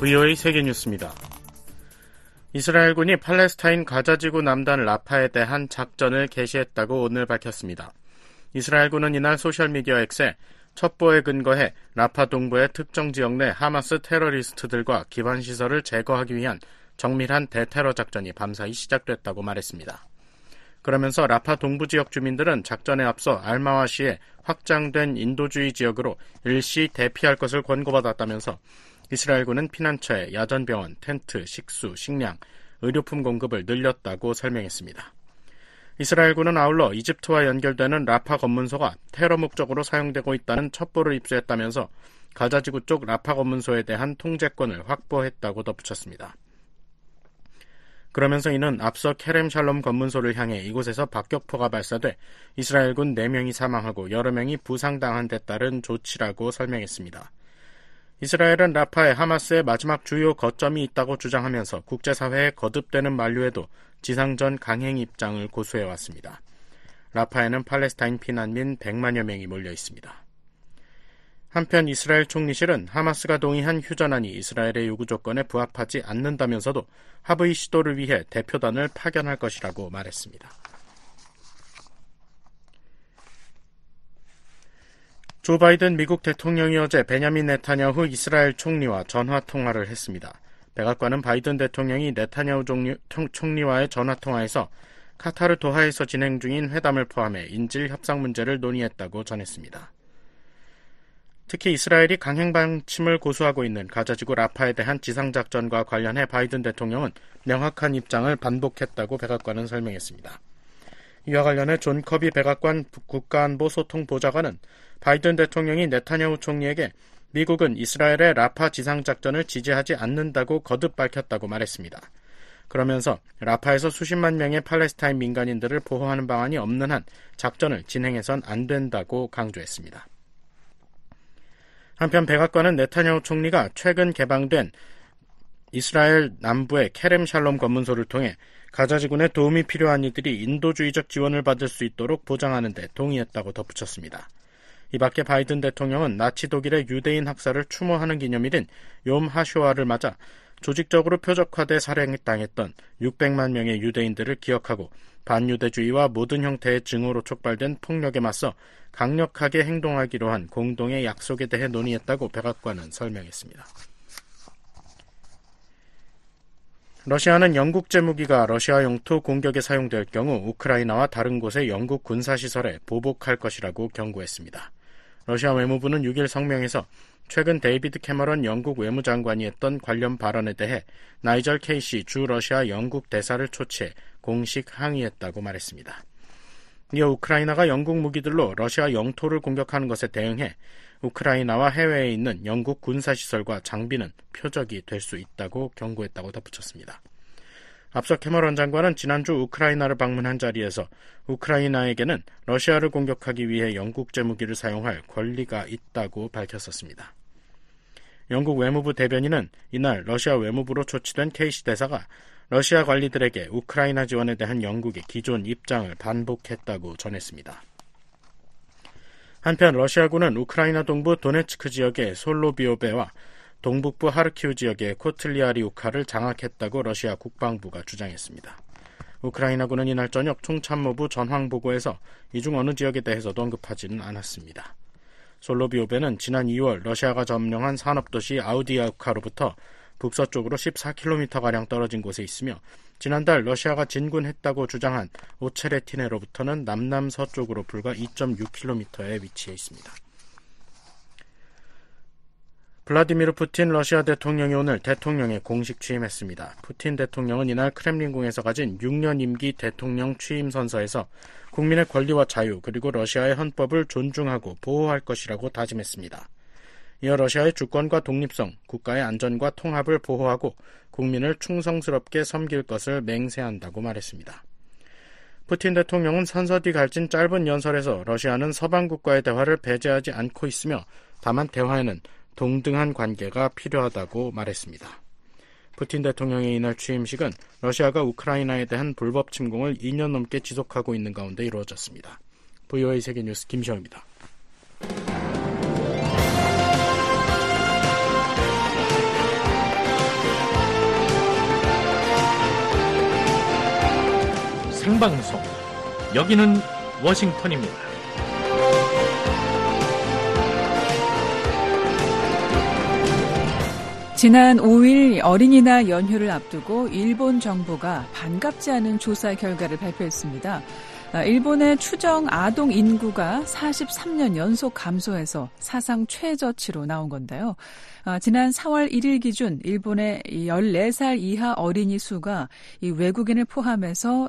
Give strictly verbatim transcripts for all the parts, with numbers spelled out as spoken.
브이오에이 세계뉴스입니다. 이스라엘군이 팔레스타인 가자지구 남단 라파에 대한 작전을 개시했다고 오늘 밝혔습니다. 이스라엘군은 이날 소셜미디어 X에 첩보에 근거해 라파 동부의 특정 지역 내 하마스 테러리스트들과 기반시설을 제거하기 위한 정밀한 대테러 작전이 밤사이 시작됐다고 말했습니다. 그러면서 라파 동부 지역 주민들은 작전에 앞서 알마와시의 확장된 인도주의 지역으로 일시 대피할 것을 권고받았다면서 이스라엘군은 피난처에 야전병원, 텐트, 식수, 식량, 의료품 공급을 늘렸다고 설명했습니다. 이스라엘군은 아울러 이집트와 연결되는 라파 검문소가 테러 목적으로 사용되고 있다는 첩보를 입수했다면서 가자지구 쪽 라파 검문소에 대한 통제권을 확보했다고 덧붙였습니다. 그러면서 이는 앞서 케렘 샬롬 검문소를 향해 이곳에서 박격포가 발사돼 이스라엘군 네 명이 사망하고 여러 명이 부상당한 데 따른 조치라고 설명했습니다. 이스라엘은 라파에 하마스의 마지막 주요 거점이 있다고 주장하면서 국제사회에 거듭되는 만류에도 지상전 강행 입장을 고수해왔습니다. 라파에는 팔레스타인 피난민 백만여 명이 몰려 있습니다. 한편 이스라엘 총리실은 하마스가 동의한 휴전안이 이스라엘의 요구 조건에 부합하지 않는다면서도 합의 시도를 위해 대표단을 파견할 것이라고 말했습니다. 조 바이든 미국 대통령이 어제 베냐민 네타냐후 이스라엘 총리와 전화통화를 했습니다. 백악관은 바이든 대통령이 네타냐후 총리와의 전화통화에서 카타르 도하에서 진행 중인 회담을 포함해 인질 협상 문제를 논의했다고 전했습니다. 특히 이스라엘이 강행방침을 고수하고 있는 가자지구 라파에 대한 지상작전과 관련해 바이든 대통령은 명확한 입장을 반복했다고 백악관은 설명했습니다. 이와 관련해 존 커비 백악관 국가안보소통보좌관은 바이든 대통령이 네타냐후 총리에게 미국은 이스라엘의 라파 지상작전을 지지하지 않는다고 거듭 밝혔다고 말했습니다. 그러면서 라파에서 수십만 명의 팔레스타인 민간인들을 보호하는 방안이 없는 한 작전을 진행해선 안 된다고 강조했습니다. 한편 백악관은 네타냐후 총리가 최근 개방된 이스라엘 남부의 케렘 샬롬 검문소를 통해 가자지군에 도움이 필요한 이들이 인도주의적 지원을 받을 수 있도록 보장하는 데 동의했다고 덧붙였습니다. 이 밖에 바이든 대통령은 나치 독일의 유대인 학살을 추모하는 기념일인 욤 하쇼아를 맞아 조직적으로 표적화돼 살해당했던 육백만 명의 유대인들을 기억하고 반유대주의와 모든 형태의 증오로 촉발된 폭력에 맞서 강력하게 행동하기로 한 공동의 약속에 대해 논의했다고 백악관은 설명했습니다. 러시아는 영국 제무기가 러시아 영토 공격에 사용될 경우 우크라이나와 다른 곳의 영국 군사시설에 보복할 것이라고 경고했습니다. 러시아 외무부는 육 일 성명에서 최근 데이비드 캐머런 영국 외무장관이 했던 관련 발언에 대해 나이절 케이시 주 러시아 영국 대사를 초치해 공식 항의했다고 말했습니다. 이어 우크라이나가 영국 무기들로 러시아 영토를 공격하는 것에 대응해 우크라이나와 해외에 있는 영국 군사시설과 장비는 표적이 될 수 있다고 경고했다고 덧붙였습니다. 앞서 캐머런 장관은 지난주 우크라이나를 방문한 자리에서 우크라이나에게는 러시아를 공격하기 위해 영국 제무기를 사용할 권리가 있다고 밝혔었습니다. 영국 외무부 대변인은 이날 러시아 외무부로 초치된 케이시 대사가 러시아 관리들에게 우크라이나 지원에 대한 영국의 기존 입장을 반복했다고 전했습니다. 한편 러시아군은 우크라이나 동부 도네츠크 지역의 솔로비오베와 동북부 하르키우 지역의 코틀리아리우카를 장악했다고 러시아 국방부가 주장했습니다. 우크라이나군은 이날 저녁 총참모부 전황보고에서 이 중 어느 지역에 대해서도 언급하지는 않았습니다. 솔로비오베는 지난 이월 러시아가 점령한 산업도시 아우디아우카로부터 북서쪽으로 십사 킬로미터가량 떨어진 곳에 있으며 지난달 러시아가 진군했다고 주장한 오체레티네로부터는 남남서쪽으로 불과 이 점 육 킬로미터에 위치해 있습니다. 블라디미르 푸틴 러시아 대통령이 오늘 대통령에 공식 취임했습니다. 푸틴 대통령은 이날 크렘린궁에서 가진 육 년 임기 대통령 취임 선서에서 국민의 권리와 자유 그리고 러시아의 헌법을 존중하고 보호할 것이라고 다짐했습니다. 이어 러시아의 주권과 독립성, 국가의 안전과 통합을 보호하고 국민을 충성스럽게 섬길 것을 맹세한다고 말했습니다. 푸틴 대통령은 선서 뒤 갈진 짧은 연설에서 러시아는 서방 국가의 대화를 배제하지 않고 있으며 다만 대화에는 동등한 관계가 필요하다고 말했습니다. 푸틴 대통령의 이날 취임식은 러시아가 우크라이나에 대한 불법 침공을 이 년 넘게 지속하고 있는 가운데 이루어졌습니다. 브이오에이 세계뉴스 김시영입니다. 생방송. 여기는 워싱턴입니다. 지난 오일 어린이날 연휴를 앞두고 일본 정부가 반갑지 않은 조사 결과를 발표했습니다. 일본의 추정 아동 인구가 사십삼 년 연속 감소해서 사상 최저치로 나온 건데요. 지난 사월 일일 기준 일본의 열네 살 이하 어린이 수가 이 외국인을 포함해서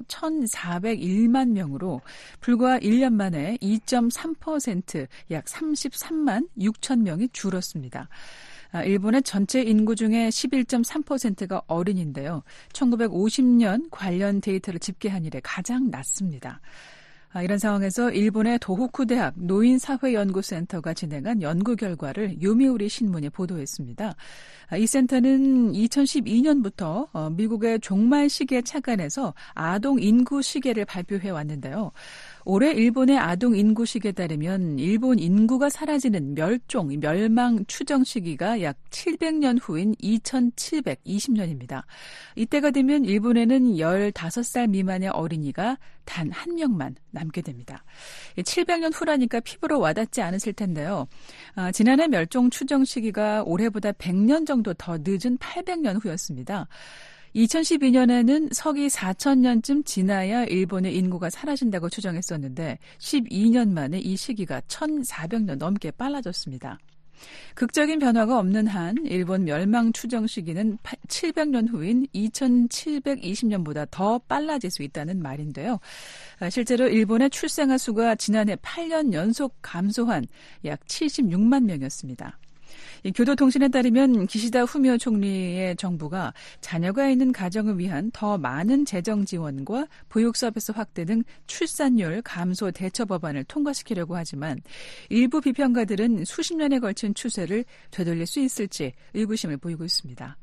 천사백일만 명으로 불과 일 년 만에 이 점 삼 퍼센트 약 삼십삼만 육천 명이 줄었습니다. 일본의 전체 인구 중에 십일 점 삼 퍼센트가 어린인데요. 천구백오십 년 관련 데이터를 집계한 이래 가장 낮습니다. 이런 상황에서 일본의 도호쿠 대학 노인사회연구센터가 진행한 연구 결과를 요미우리 신문이 보도했습니다. 이 센터는 이천십이 년부터 미국의 종말 시계에 착안해서 아동 인구 시계를 발표해 왔는데요. 올해 일본의 아동 인구 시기에 따르면 일본 인구가 사라지는 멸종, 멸망 추정 시기가 약 칠백 년 후인 이천칠백이십 년입니다. 이때가 되면 일본에는 열다섯 살 미만의 어린이가 단 한 명만 남게 됩니다. 칠백 년 후라니까 피부로 와닿지 않으실 텐데요. 아, 지난해 멸종 추정 시기가 올해보다 백 년 정도 더 늦은 팔백 년 후였습니다. 이천십이 년에는 서기 사천 년쯤 지나야 일본의 인구가 사라진다고 추정했었는데 십이 년 만에 이 시기가 천사백 년 넘게 빨라졌습니다. 극적인 변화가 없는 한 일본 멸망 추정 시기는 칠백 년 후인 이천칠백이십 년보다 더 빨라질 수 있다는 말인데요. 실제로 일본의 출생아 수가 지난해 팔 년 연속 감소한 약 칠십육만 명이었습니다. 교도통신에 따르면 기시다 후미오 총리의 정부가 자녀가 있는 가정을 위한 더 많은 재정 지원과 보육 서비스 확대 등 출산율 감소 대처 법안을 통과시키려고 하지만 일부 비평가들은 수십 년에 걸친 추세를 되돌릴 수 있을지 의구심을 보이고 있습니다.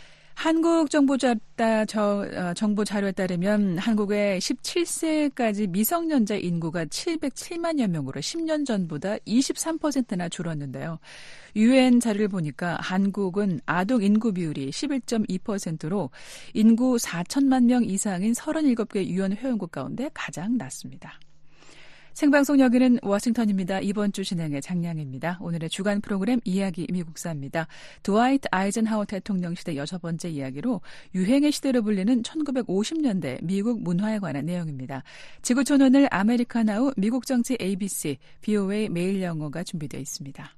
한국 정부 정보 자료에 따르면 한국의 십칠 세까지 미성년자 인구가 칠백칠만여 명으로 십 년 전보다 이십삼 퍼센트나 줄었는데요. 유엔 자료를 보니까 한국은 아동 인구 비율이 십일 점 이 퍼센트로 인구 사천만 명 이상인 서른일곱 개 유엔 회원국 가운데 가장 낮습니다. 생방송 여기는 워싱턴입니다. 이번 주 진행의 장량입니다. 오늘의 주간 프로그램 이야기 미국사입니다. 드와이트 아이젠하워 대통령 시대 여섯 번째 이야기로 유행의 시대로 불리는 천구백오십 년대 미국 문화에 관한 내용입니다. 지구촌 오늘 아메리카나우 미국 정치 에이비씨, 브이오에이 매일 영어가 준비되어 있습니다.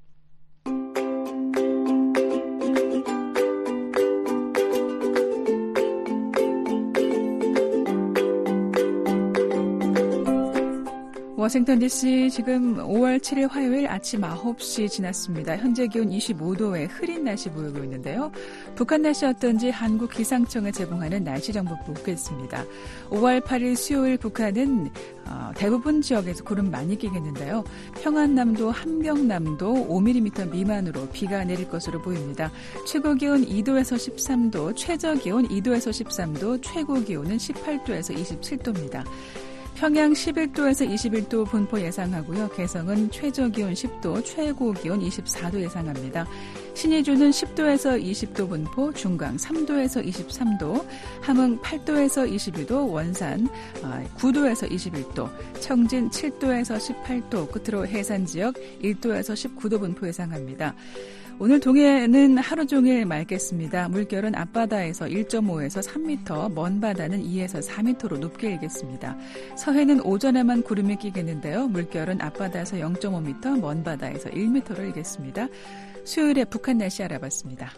워싱턴 디씨 지금 오월 칠일 화요일 아침 아홉 시 지났습니다. 현재 기온 이십오 도에 흐린 날씨 보이고 있는데요. 북한 날씨 어떤지 한국 기상청에 제공하는 날씨 정보 보겠습니다. 오월 팔일 수요일 북한은 어, 대부분 지역에서 구름 많이 끼겠는데요. 평안남도, 함경남도 오 밀리미터 미만으로 비가 내릴 것으로 보입니다. 최고 기온 이 도에서 십삼 도, 최저 기온 이 도에서 십삼 도, 최고 기온은 십팔 도에서 이십칠 도입니다. 평양 십일 도에서 이십일 도 분포 예상하고요. 개성은 최저 기온 십 도, 최고 기온 이십사 도 예상합니다. 신의주는 십 도에서 이십 도 분포, 중강 삼 도에서 이십삼 도, 함흥 팔 도에서 이십이 도, 원산 구 도에서 이십일 도, 청진 칠 도에서 십팔 도, 끝으로 해산 지역 일 도에서 십구 도 분포 예상합니다. 오늘 동해는 하루 종일 맑겠습니다. 물결은 앞바다에서 일 점 오에서 삼 미터, 먼 바다는 이에서 사 미터로 높게 일겠습니다. 서해는 오전에만 구름이 끼겠는데요. 물결은 앞바다에서 영 점 오 미터, 먼 바다에서 일 미터로 일겠습니다. 수요일에 북한 날씨 알아봤습니다.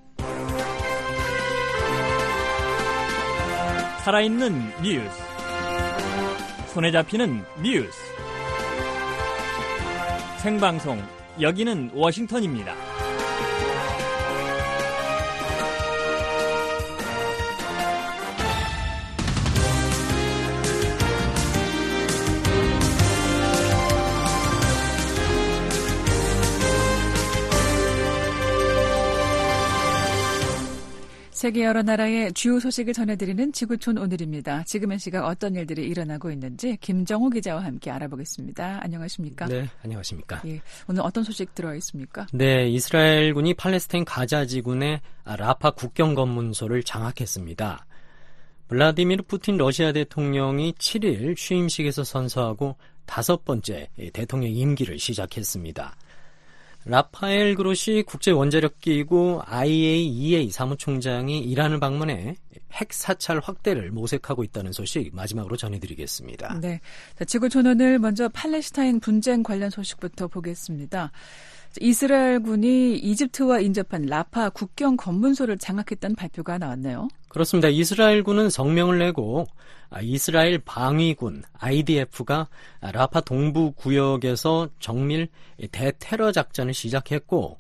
살아있는 뉴스, 손에 잡히는 뉴스, 생방송 여기는 워싱턴입니다. 세계 여러 나라의 주요 소식을 전해드리는 지구촌 오늘입니다. 지금의 시각 어떤 일들이 일어나고 있는지 김정호 기자와 함께 알아보겠습니다. 안녕하십니까? 네, 안녕하십니까? 예, 오늘 어떤 소식 들어와 있습니까? 네, 이스라엘군이 팔레스타인 가자 지구의 라파 국경 검문소를 장악했습니다. 블라디미르 푸틴 러시아 대통령이 칠 일 취임식에서 선서하고 다섯 번째 대통령 임기를 시작했습니다. 라파엘 그로시 국제원자력기구 아이에이이에이 사무총장이 이란을 방문해 핵 사찰 확대를 모색하고 있다는 소식 마지막으로 전해드리겠습니다. 네, 자, 지구촌 오늘 먼저 팔레스타인 분쟁 관련 소식부터 보겠습니다. 이스라엘군이 이집트와 인접한 라파 국경 검문소를 장악했다는 발표가 나왔네요. 그렇습니다. 이스라엘군은 성명을 내고 이스라엘 방위군 아이디에프가 라파 동부 구역에서 정밀 대테러 작전을 시작했고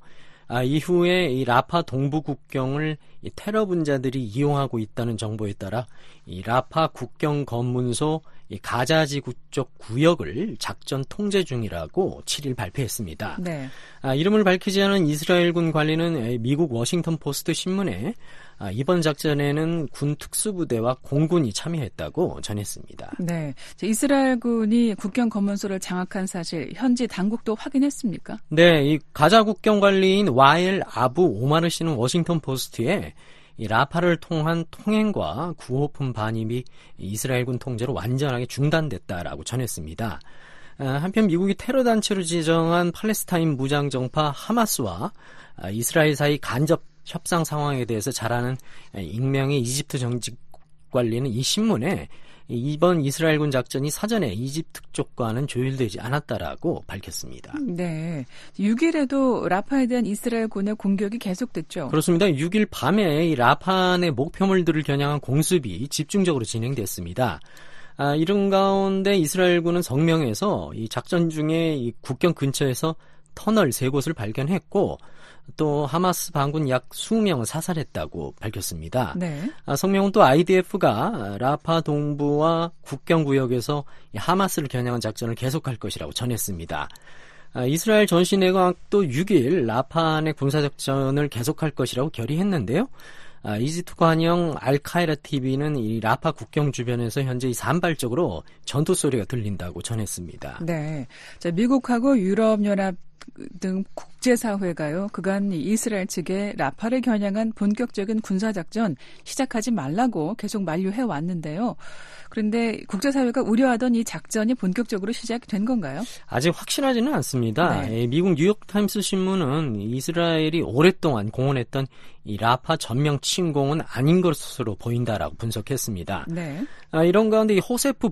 이후에 이 라파 동부 국경을 테러 분자들이 이용하고 있다는 정보에 따라 이 라파 국경 검문소 이 가자지구 쪽 구역을 작전 통제 중이라고 칠 일 발표했습니다. 네. 아, 이름을 밝히지 않은 이스라엘군 관리는 미국 워싱턴 포스트 신문에 아, 이번 작전에는 군 특수부대와 공군이 참여했다고 전했습니다. 네, 이스라엘군이 국경 검문소를 장악한 사실 현지 당국도 확인했습니까? 네, 이 가자 국경 관리인 와엘 아부 오마르 씨는 워싱턴 포스트에 이 라파를 통한 통행과 구호품 반입이 이스라엘군 통제로 완전하게 중단됐다라고 전했습니다. 한편 미국이 테러 단체로 지정한 팔레스타인 무장정파 하마스와 이스라엘 사이 간접 협상 상황에 대해서 잘 아는 익명의 이집트 정직 관리는 이 신문에 이번 이스라엘군 작전이 사전에 이집트 쪽과는 조율되지 않았다라고 밝혔습니다. 네, 육 일에도 라파에 대한 이스라엘군의 공격이 계속됐죠. 그렇습니다. 육 일 밤에 이 라파 내 목표물들을 겨냥한 공습이 집중적으로 진행됐습니다. 아, 이런 가운데 이스라엘군은 성명에서 이 작전 중에 이 국경 근처에서 터널 세 곳을 발견했고 또 하마스 반군 약 이십 명을 사살했다고 밝혔습니다. 네. 아, 성명은 또 아이디에프가 라파 동부와 국경구역에서 하마스를 겨냥한 작전을 계속할 것이라고 전했습니다. 아, 이스라엘 전시내각도 육 일 라파 내 군사작전을 계속할 것이라고 결의했는데요. 아, 이집트 관영 알카이라 티비는 이 라파 국경 주변에서 현재 이 산발적으로 전투 소리가 들린다고 전했습니다. 네, 자, 미국하고 유럽연합 등 국제사회가요, 그간 이스라엘 측에 라파를 겨냥한 본격적인 군사작전 시작하지 말라고 계속 만류해 왔는데요. 그런데 국제사회가 우려하던 이 작전이 본격적으로 시작이 된 건가요? 아직 확실하지는 않습니다. 네. 미국 뉴욕타임스 신문은 이스라엘이 오랫동안 공언했던 이 라파 전면 침공은 아닌 것으로 보인다라고 분석했습니다. 네. 아, 이런 가운데 이 호세프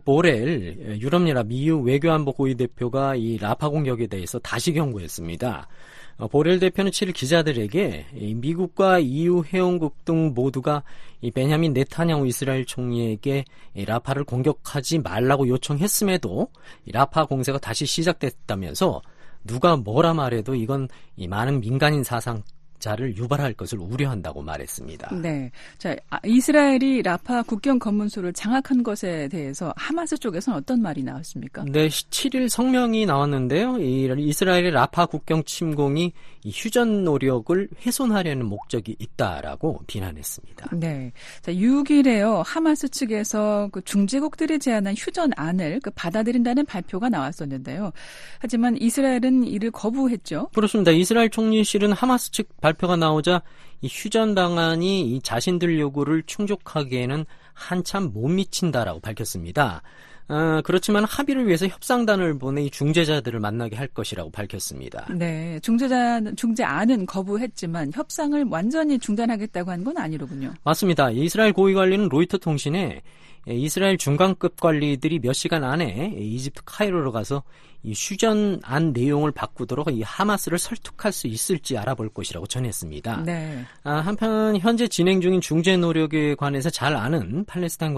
보렐 유럽연합 이유 외교안보 고위 대표가 이 라파 공격에 대해서 다시 경고했습니다. 어, 보렐 대표는 칠 일 기자들에게 이 미국과 이유 회원국 등 모두가 이 베냐민 네타냐후 이스라엘 총리에게 이 라파를 공격하지 말라고 요청했음에도 이 라파 공세가 다시 시작됐다면서 누가 뭐라 말해도 이건 이 많은 민간인 사상 자를 유발할 것을 우려한다고 말했습니다. 네, 자, 이스라엘이 라파 국경 검문소를 장악한 것에 대해서 하마스 쪽에서는 어떤 말이 나왔습니까? 네, 칠 일 성명이 나왔는데요. 이 이스라엘의 라파 국경 침공이 이 휴전 노력을 훼손하려는 목적이 있다라고 비난했습니다. 네, 자, 육 일에요. 하마스 측에서 그 중재국들이 제안한 휴전안을 그 받아들인다는 발표가 나왔었는데요. 하지만 이스라엘은 이를 거부했죠. 그렇습니다. 이스라엘 총리실은 하마스 측 발표가 나오자 이 휴전 방안이 이 자신들 요구를 충족하기에는 한참 못 미친다라고 밝혔습니다. 어, 그렇지만 합의를 위해서 협상단을 보내 이 중재자들을 만나게 할 것이라고 밝혔습니다. 네, 중재자 중재안은 거부했지만 협상을 완전히 중단하겠다고 한 건 아니로군요. 맞습니다. 이스라엘 고위 관리는 로이터 통신에 이스라엘 중간급 관리들이 몇 시간 안에 이집트 카이로로 가서 이 휴전안 내용을 바꾸도록 이 하마스를 설득할 수 있을지 알아볼 것이라고 전했습니다. 네. 아, 한편 현재 진행 중인 중재 노력에 관해서 잘 아는 팔레스타인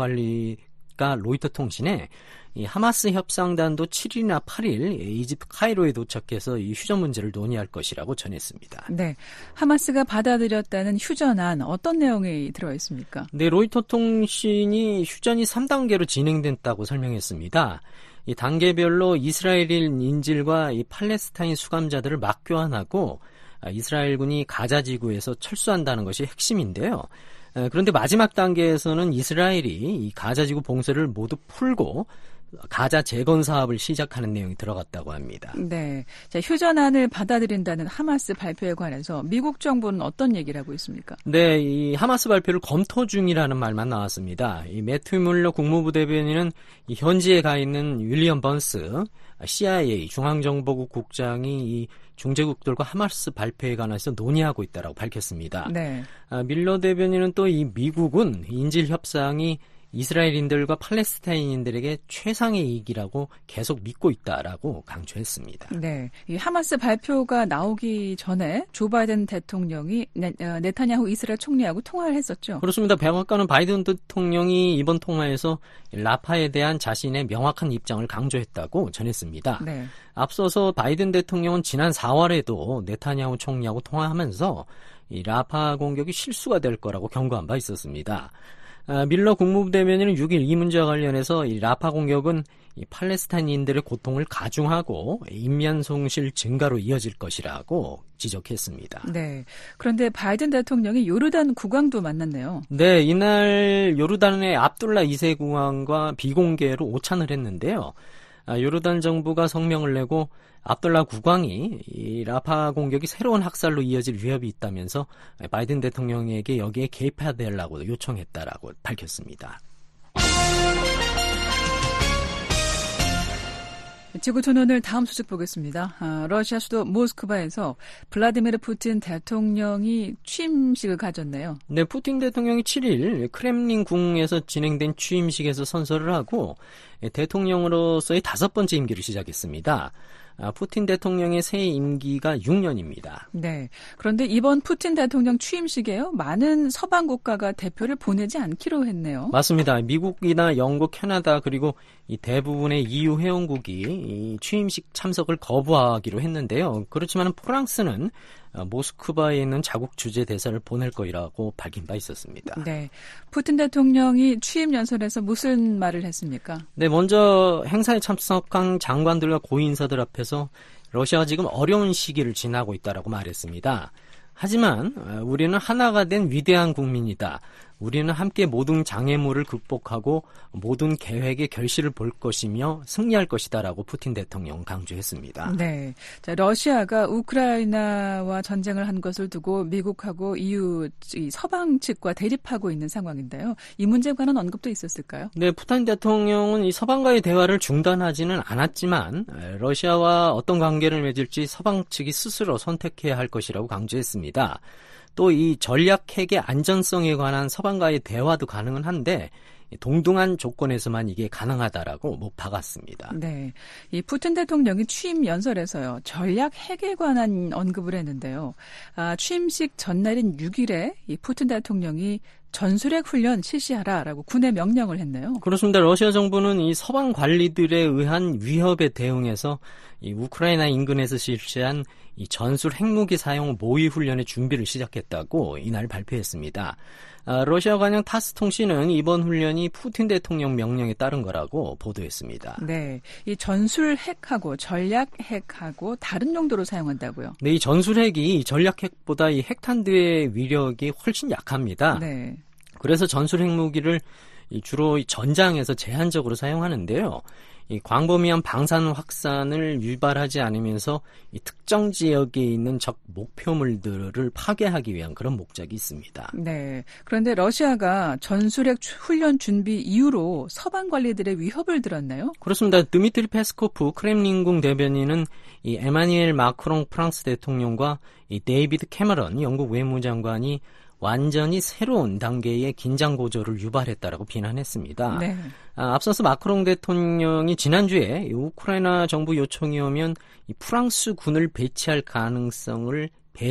관리가 로이터 통신에 이 하마스 협상단도 칠 일이나 팔 일 이집트 카이로에 도착해서 이 휴전 문제를 논의할 것이라고 전했습니다. 네, 하마스가 받아들였다는 휴전안 어떤 내용이 들어있습니까? 네, 로이터 통신이 휴전이 삼 단계로 진행됐다고 설명했습니다. 이 단계별로 이스라엘인 인질과 이 팔레스타인 수감자들을 맞교환하고 이스라엘군이 가자 지구에서 철수한다는 것이 핵심인데요. 그런데 마지막 단계에서는 이스라엘이 이 가자 지구 봉쇄를 모두 풀고 가자 재건 사업을 시작하는 내용이 들어갔다고 합니다. 네, 자, 휴전안을 받아들인다는 하마스 발표에 관해서 미국 정부는 어떤 얘기를 하고 있습니까? 네, 이 하마스 발표를 검토 중이라는 말만 나왔습니다. 이 매튜 뮬러 국무부 대변인은 이 현지에 가 있는 윌리엄 번스 씨아이에이 중앙정보국 국장이 이 중재국들과 하마스 발표에 관해서 논의하고 있다라고 밝혔습니다. 네. 아, 밀러 대변인은 또 이 미국은 인질 협상이 이스라엘인들과 팔레스타인인들에게 최상의 이익이라고 계속 믿고 있다라고 강조했습니다. 네, 이 하마스 발표가 나오기 전에 조 바이든 대통령이 네, 네타냐후 이스라엘 총리하고 통화를 했었죠. 그렇습니다. 백악관은 바이든 대통령이 이번 통화에서 라파에 대한 자신의 명확한 입장을 강조했다고 전했습니다. 네. 앞서서 바이든 대통령은 지난 사월에도 네타냐후 총리하고 통화하면서 이 라파 공격이 실수가 될 거라고 경고한 바 있었습니다. 아, 밀러 국무부 대변인은 육 일 이 문제와 관련해서 이 라파 공격은 이 팔레스타인인들의 고통을 가중하고 인면 손실 증가로 이어질 것이라고 지적했습니다. 네. 그런데 바이든 대통령이 요르단 국왕도 만났네요. 네, 이날 요르단의 압둘라 이 세 국왕과 비공개로 오찬을 했는데요. 아, 요르단 정부가 성명을 내고 압둘라 국왕이 이 라파 공격이 새로운 학살로 이어질 위협이 있다면서 바이든 대통령에게 여기에 개입해야 되려고 요청했다라고 밝혔습니다. 지구촌 오늘 다음 소식 보겠습니다. 아, 러시아 수도 모스크바에서 블라디미르 푸틴 대통령이 취임식을 가졌네요. 네, 푸틴 대통령이 칠 일 크렘린 궁에서 진행된 취임식에서 선서를 하고 대통령으로서의 다섯 번째 임기를 시작했습니다. 아, 푸틴 대통령의 새 임기가 육 년입니다. 네. 그런데 이번 푸틴 대통령 취임식에요, 많은 서방 국가가 대표를 보내지 않기로 했네요. 맞습니다. 미국이나 영국, 캐나다 그리고 이 대부분의 이유 회원국이 이 취임식 참석을 거부하기로 했는데요. 그렇지만 프랑스는 모스크바에 있는 자국 주재 대사를 보낼 거라고 밝힌 바 있었습니다. 네, 푸틴 대통령이 취임 연설에서 무슨 말을 했습니까? 네, 먼저 행사에 참석한 장관들과 고인사들 앞에서 러시아가 지금 어려운 시기를 지나고 있다라고 말했습니다. 하지만 우리는 하나가 된 위대한 국민이다. 우리는 함께 모든 장애물을 극복하고 모든 계획의 결실을 볼 것이며 승리할 것이다라고 푸틴 대통령 강조했습니다. 네, 자, 러시아가 우크라이나와 전쟁을 한 것을 두고 미국하고 이유 이 서방 측과 대립하고 있는 상황인데요. 이 문제에 관한 언급도 있었을까요? 네, 푸틴 대통령은 이 서방과의 대화를 중단하지는 않았지만 러시아와 어떤 관계를 맺을지 서방 측이 스스로 선택해야 할 것이라고 강조했습니다. 또 이 전략 핵의 안전성에 관한 서방과의 대화도 가능은 한데 동등한 조건에서만 이게 가능하다라고 못 박았습니다. 네, 이 푸틴 대통령이 취임 연설에서요, 전략 핵에 관한 언급을 했는데요. 아, 취임식 전날인 육 일에 이 푸틴 대통령이 전술핵 훈련 실시하라라고 군에 명령을 했네요. 그렇습니다. 러시아 정부는 이 서방 관리들에 의한 위협에 대응해서 이 우크라이나 인근에서 실시한 이 전술 핵무기 사용 모의 훈련의 준비를 시작했다고 이날 발표했습니다. 아, 러시아 관영 타스 통신은 이번 훈련이 푸틴 대통령 명령에 따른 거라고 보도했습니다. 네, 이 전술 핵하고 전략 핵하고 다른 용도로 사용한다고요? 네, 이 전술 핵이 전략 핵보다 이 핵탄두의 위력이 훨씬 약합니다. 네. 그래서 전술 핵무기를 주로 전장에서 제한적으로 사용하는데요. 이 광범위한 방산 확산을 유발하지 않으면서 이 특정 지역에 있는 적 목표물들을 파괴하기 위한 그런 목적이 있습니다. 네. 그런데 러시아가 전술핵 훈련 준비 이후로 서방 관리들의 위협을 들었나요? 그렇습니다. 드미트리 페스코프 크렘린궁 대변인은 이 에마뉘엘 마크롱 프랑스 대통령과 이 데이비드 캐머런 영국 외무장관이 완전히 새로운 단계의 긴장 고조를 유발했다라고 비난했습니다. 네. 아, 앞서서 마크롱 대통령이 지난주에 우크라이나 정부 요청이 오면 이 프랑스 군을 배치할 가능성을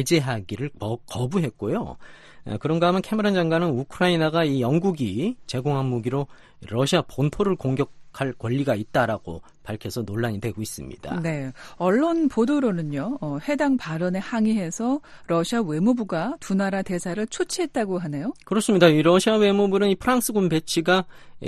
배제하기를 거부했고요. 아, 그런가 하면 캐머런 장관은 우크라이나가 이 영국이 제공한 무기로 러시아 본토를 공격할 권리가 있다라고 밝혀서 논란이 되고 있습니다. 네, 언론 보도로는요, 어, 해당 발언에 항의해서 러시아 외무부가 두 나라 대사를 초치했다고 하네요. 그렇습니다. 이 러시아 외무부는 이 프랑스군 배치가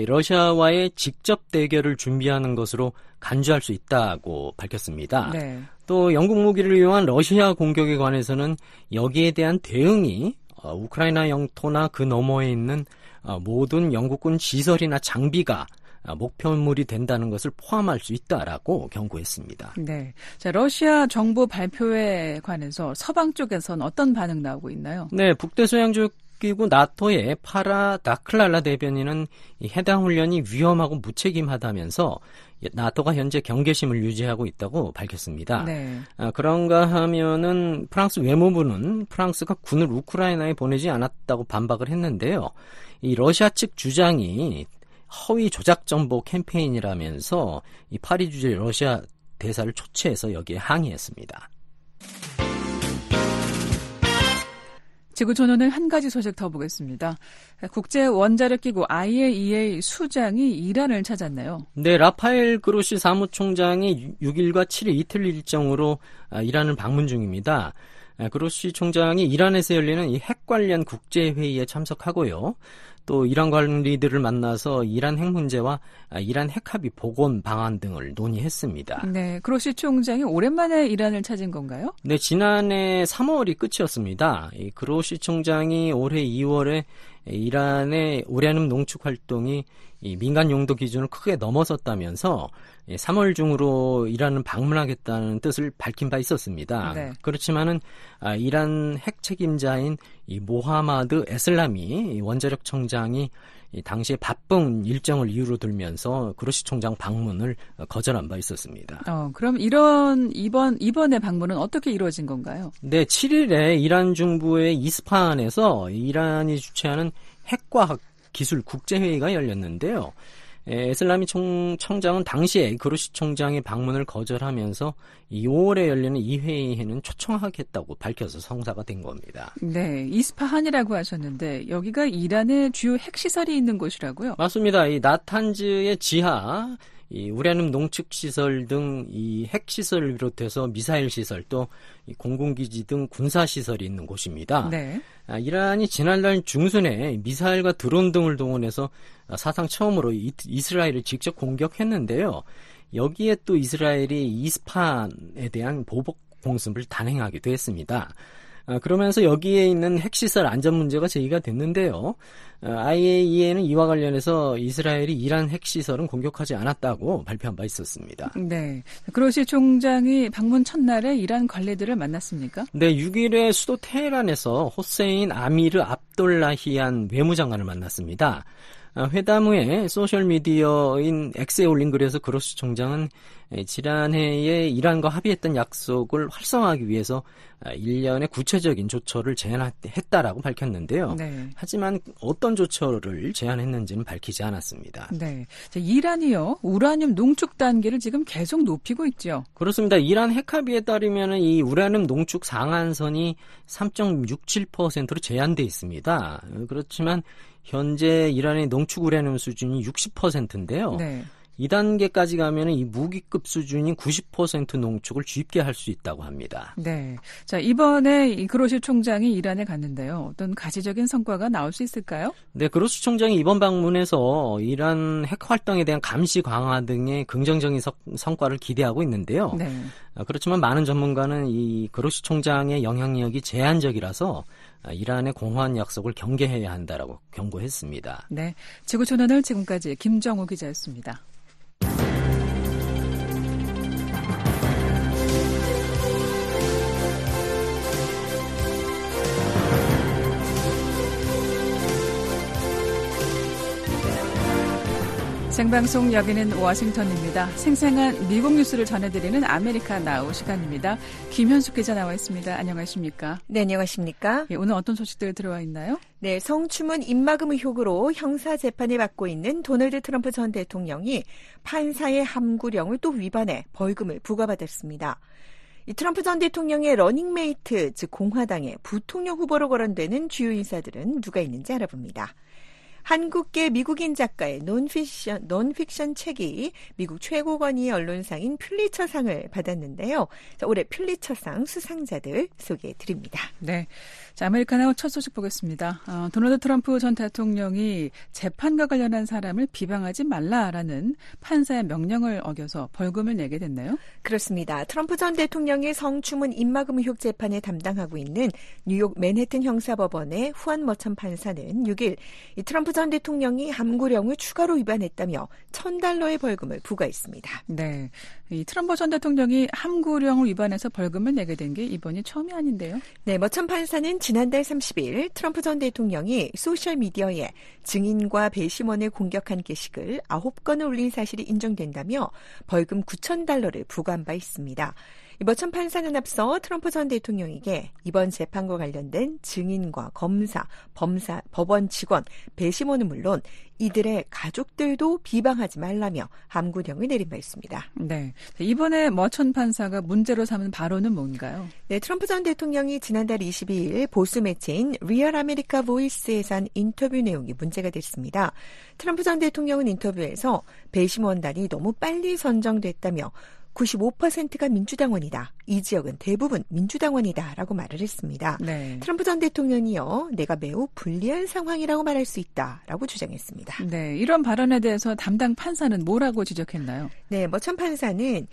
러시아와의 직접 대결을 준비하는 것으로 간주할 수 있다고 밝혔습니다. 네. 또 영국 무기를 이용한 러시아 공격에 관해서는 여기에 대한 대응이 어, 우크라이나 영토나 그 너머에 있는 어, 모든 영국군 시설이나 장비가 목표물이 된다는 것을 포함할 수 있다라고 경고했습니다. 네, 자 러시아 정부 발표에 관해서 서방 쪽에서는 어떤 반응 나오고 있나요? 네, 북대서양적 기구 나토의 파라 다클랄라 대변인은 이 해당 훈련이 위험하고 무책임하다면서 나토가 현재 경계심을 유지하고 있다고 밝혔습니다. 네. 아, 그런가 하면은 프랑스 외무부는 프랑스가 군을 우크라이나에 보내지 않았다고 반박을 했는데요. 이 러시아 측 주장이 허위 조작 정보 캠페인이라면서 이 파리 주재 러시아 대사를 초치해서 여기에 항의했습니다. 지구촌오늘 한 가지 소식 더 보겠습니다. 국제원자력기구 아이에이이에이 수장이 이란을 찾았네요. 네, 라파엘 그로시 사무총장이 육 일과 칠 일 이틀 일정으로 이란을 방문 중입니다. 그로시 총장이 이란에서 열리는 이 핵 관련 국제회의에 참석하고요. 또 이란 관리들을 만나서 이란 핵 문제와 이란 핵합의 복원 방안 등을 논의했습니다. 네, 그로시 총장이 오랜만에 이란을 찾은 건가요? 네, 지난해 삼월이 끝이었습니다. 이 그로시 총장이 올해 이월에 이란의 우라늄 농축 활동이 이 민간 용도 기준을 크게 넘어섰다면서 삼월 중으로 이란을 방문하겠다는 뜻을 밝힌 바 있었습니다. 네. 그렇지만은 이란 핵 책임자인 이 모하마드 에슬라미 원자력 청장이 당시에 바쁜 일정을 이유로 들면서 그로시 총장 방문을 거절한 바 있었습니다. 어, 그럼 이런 이번 이번의 방문은 어떻게 이루어진 건가요? 네, 칠 일에 이란 중부의 이스파한에서 이란이 주최하는 핵과학 기술 국제회의가 열렸는데요. 에슬라미 총, 청장은 당시에 그로시 총장의 방문을 거절하면서 이월에 열리는 이 회의에는 초청하겠다고 밝혀서 성사가 된 겁니다. 네, 이스파한이라고 하셨는데 여기가 이란의 주요 핵시설이 있는 곳이라고요? 맞습니다. 이 나탄즈의 지하, 이 우라늄 농축 시설 등 이 핵시설을 비롯해서 미사일 시설 또 이 공군기지 등 군사 시설이 있는 곳입니다. 네. 아, 이란이 지난달 중순에 미사일과 드론 등을 동원해서 사상 처음으로 이, 이스라엘을 직접 공격했는데요. 여기에 또 이스라엘이 이스파한에 대한 보복 공습을 단행하기도 했습니다. 아, 그러면서 여기에 있는 핵시설 안전 문제가 제기가 됐는데요. 아이에이이에이는 이와 관련해서 이스라엘이 이란 핵시설은 공격하지 않았다고 발표한 바 있었습니다. 네. 그로시 총장이 방문 첫날에 이란 관리들을 만났습니까? 네, 육 일에 수도 테헤란에서 호세인 아미르 압돌라히안 외무장관을 만났습니다. 회담 후에 소셜미디어인 X에 올린 글에서 그로시 총장은 지난해에 이란과 합의했던 약속을 활성화하기 위해서 일련의 구체적인 조처를 제안했다라고 밝혔는데요. 네. 하지만 어떤 조처를 제안했는지는 밝히지 않았습니다. 네. 자, 이란이요, 우라늄 농축 단계를 지금 계속 높이고 있죠. 그렇습니다. 이란 핵합의에 따르면 이 우라늄 농축 상한선이 삼 점 육칠 퍼센트로 제한돼 있습니다. 그렇지만 현재 이란의 농축 우라늄 수준이 육십 퍼센트인데요. 네. 이 단계까지 가면 이 무기급 수준인 구십 퍼센트 농축을 쉽게 할 수 있다고 합니다. 네. 자, 이번에 이 그로시 총장이 이란에 갔는데요. 어떤 가시적인 성과가 나올 수 있을까요? 네, 그로시 총장이 이번 방문에서 이란 핵 활동에 대한 감시 강화 등의 긍정적인 성, 성과를 기대하고 있는데요. 네. 그렇지만 많은 전문가는 이 그로시 총장의 영향력이 제한적이라서 이란의 공허한 약속을 경계해야 한다라고 경고했습니다. 네. 지구촌오늘 지금까지 김정우 기자였습니다. 생방송 여기는 워싱턴입니다. 생생한 미국 뉴스를 전해드리는 아메리카 나우 시간입니다. 김현숙 기자 나와 있습니다. 안녕하십니까? 네, 안녕하십니까? 예, 오늘 어떤 소식들 들어와 있나요? 네, 성추문 입막음 의혹으로 형사 재판을 받고 있는 도널드 트럼프 전 대통령이 판사의 함구령을 또 위반해 벌금을 부과받았습니다. 이 트럼프 전 대통령의 러닝메이트, 즉 공화당의 부통령 후보로 거론되는 주요 인사들은 누가 있는지 알아봅니다. 한국계 미국인 작가의 논픽션, 논픽션 책이 미국 최고 권위 언론상인 퓰리처상을 받았는데요. 자, 올해 퓰리처상 수상자들 소개해 드립니다. 네. 자, 아메리카나우 첫 소식 보겠습니다. 어, 도널드 트럼프 전 대통령이 재판과 관련한 사람을 비방하지 말라라는 판사의 명령을 어겨서 벌금을 내게 됐나요? 그렇습니다. 트럼프 전 대통령의 성추문 입막음 의혹 재판을 담당하고 있는 뉴욕 맨해튼 형사법원의 후안 머천 판사는 육 일 이 트럼프 트럼프 전 대통령이 함구령을 추가로 위반했다며 천 달러의 벌금을 부과했습니다. 네, 이 트럼프 전 대통령이 함구령을 위반해서 벌금을 내게 된 게 이번이 처음이 아닌데요. 네, 머천 판사는 지난달 삼십일 트럼프 전 대통령이 소셜미디어에 증인과 배심원을 공격한 게시글 아홉 건을 올린 사실이 인정된다며 벌금 구천 달러를 부과한 바 있습니다. 머천 판사는 앞서 트럼프 전 대통령에게 이번 재판과 관련된 증인과 검사, 범사, 법원 직원, 배심원은 물론 이들의 가족들도 비방하지 말라며 함구령을 내린 바 있습니다. 네, 이번에 머천 판사가 문제로 삼은 발언은 뭔가요? 네, 트럼프 전 대통령이 지난달 이십이일 보수 매체인 리얼 아메리카 보이스에서 한 인터뷰 내용이 문제가 됐습니다. 트럼프 전 대통령은 인터뷰에서 배심원단이 너무 빨리 선정됐다며 구십오 퍼센트가 민주당원이다. 이 지역은 대부분 민주당원이다. 라고 말을 했습니다. 네. 트럼프 전 대통령이요. 내가 매우 불리한 상황이라고 말할 수 있다. 라고 주장했습니다. 네, 이런 발언에 대해서 담당 판사는 뭐라고 지적했나요? 네, 머천 판사는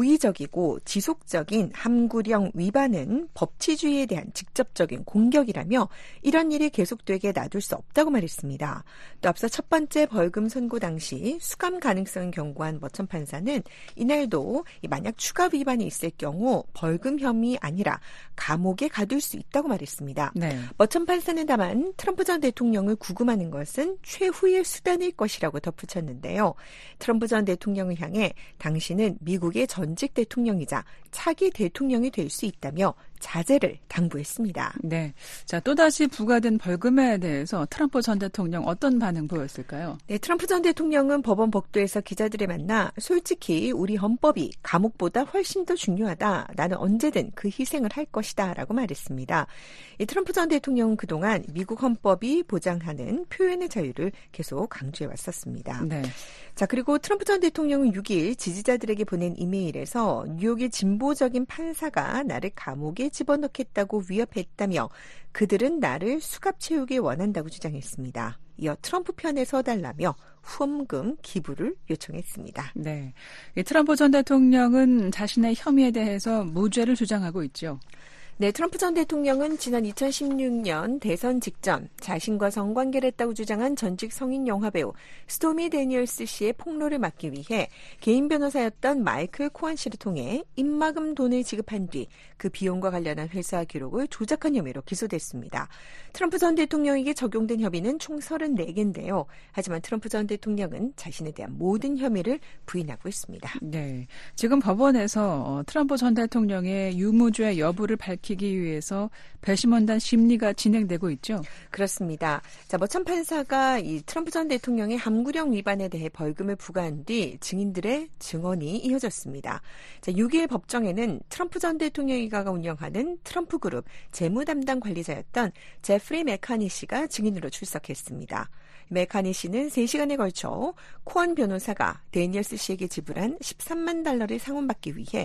고의적이고 지속적인 함구령 위반은 법치주의에 대한 직접적인 공격이라며 이런 일이 계속되게 놔둘 수 없다고 말했습니다. 또 앞서 첫 번째 벌금 선고 당시 수감 가능성을 경고한 머천 판사는 이날도 만약 추가 위반이 있을 경우 벌금 혐의 아니라 감옥에 가둘 수 있다고 말했습니다. 네. 머천 판사는 다만 트럼프 전 대통령을 구금하는 것은 최후의 수단일 것이라고 덧붙였는데요. 트럼프 전 대통령을 향해 당신은 미국의 전직 대통령이자 차기 대통령이 될 수 있다며 자제를 당부했습니다. 네, 자 또다시 부과된 벌금에 대해서 트럼프 전 대통령 어떤 반응 보였을까요? 네, 트럼프 전 대통령은 법원 복도에서 기자들을 만나 솔직히 우리 헌법이 감옥보다 훨씬 더 중요하다. 나는 언제든 그 희생을 할 것이다. 라고 말했습니다. 이 트럼프 전 대통령은 그동안 미국 헌법이 보장하는 표현의 자유를 계속 강조해 왔었습니다. 네. 자, 그리고 트럼프 전 대통령은 육일 지지자들에게 보낸 이메일에서 뉴욕의 진보적인 판사가 나를 감옥에 집어넣겠다고 위협했다며 그들은 나를 수갑 채우길 원한다고 주장했습니다. 이어 트럼프 편에 서달라며 후원금 기부를 요청했습니다. 네, 이 트럼프 전 대통령은 자신의 혐의에 대해서 무죄를 주장하고 있죠. 네, 트럼프 전 대통령은 지난 이천십육년 대선 직전 자신과 성관계를 했다고 주장한 전직 성인 영화배우 스토미 데니얼스 씨의 폭로를 막기 위해 개인 변호사였던 마이클 코안 씨를 통해 입막음 돈을 지급한 뒤 그 비용과 관련한 회사 기록을 조작한 혐의로 기소됐습니다. 트럼프 전 대통령에게 적용된 혐의는 총 서른네 개인데요. 하지만 트럼프 전 대통령은 자신에 대한 모든 혐의를 부인하고 있습니다. 네, 지금 법원에서 트럼프 전 대통령의 유무죄 여부를 밝히기 위해서 배심원단 심리가 진행되고 있죠. 그렇습니다. 자, 머천 판사가 이 트럼프 전 대통령의 함구령 위반에 대해 벌금을 부과한 뒤 증인들의 증언이 이어졌습니다. 자, 육일 법정에는 트럼프 전 대통령이 가 운영하는 트럼프 그룹 재무 담당 관리자였던 제프리 메카니 씨가 증인으로 출석했습니다. 메카니 씨는 세 시간에 걸쳐 코언 변호사가 데니얼스 씨에게 지불한 십삼만 달러를 상환받기 위해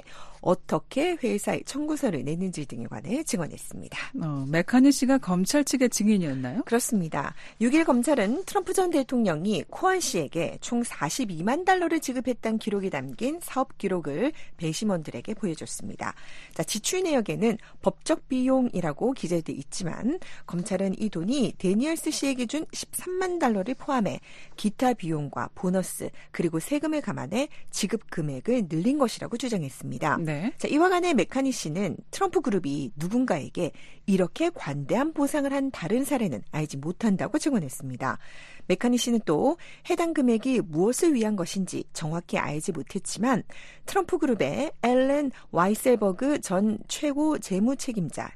어떻게 회사에 청구서를 냈는지 등에 관해 증언했습니다. 어, 메카니 씨가 검찰 측의 증인이었나요? 그렇습니다. 육일 검찰은 트럼프 전 대통령이 코언 씨에게 총 사십이만 달러를 지급했다는 기록이 담긴 사업 기록을 배심원들에게 보여줬습니다. 자, 지출 내역에는 법적 비용이라고 기재돼 있지만 검찰은 이 돈이 데니얼스 씨에게 준 십삼만 달러를 포함해 기타 비용과 보너스 그리고 세금을 감안해 지급 금액을 늘린 것이라고 주장했습니다. 네. 자, 이와 관해 메카니 씨는 트럼프 그룹이 누군가에게 이렇게 관대한 보상을 한 다른 사례는 알지 못한다고 증언했습니다. 메카니 씨는 또 해당 금액이 무엇을 위한 것인지 정확히 알지 못했지만 트럼프 그룹의 앨런 와이셀버그 전 최고 재무 책임자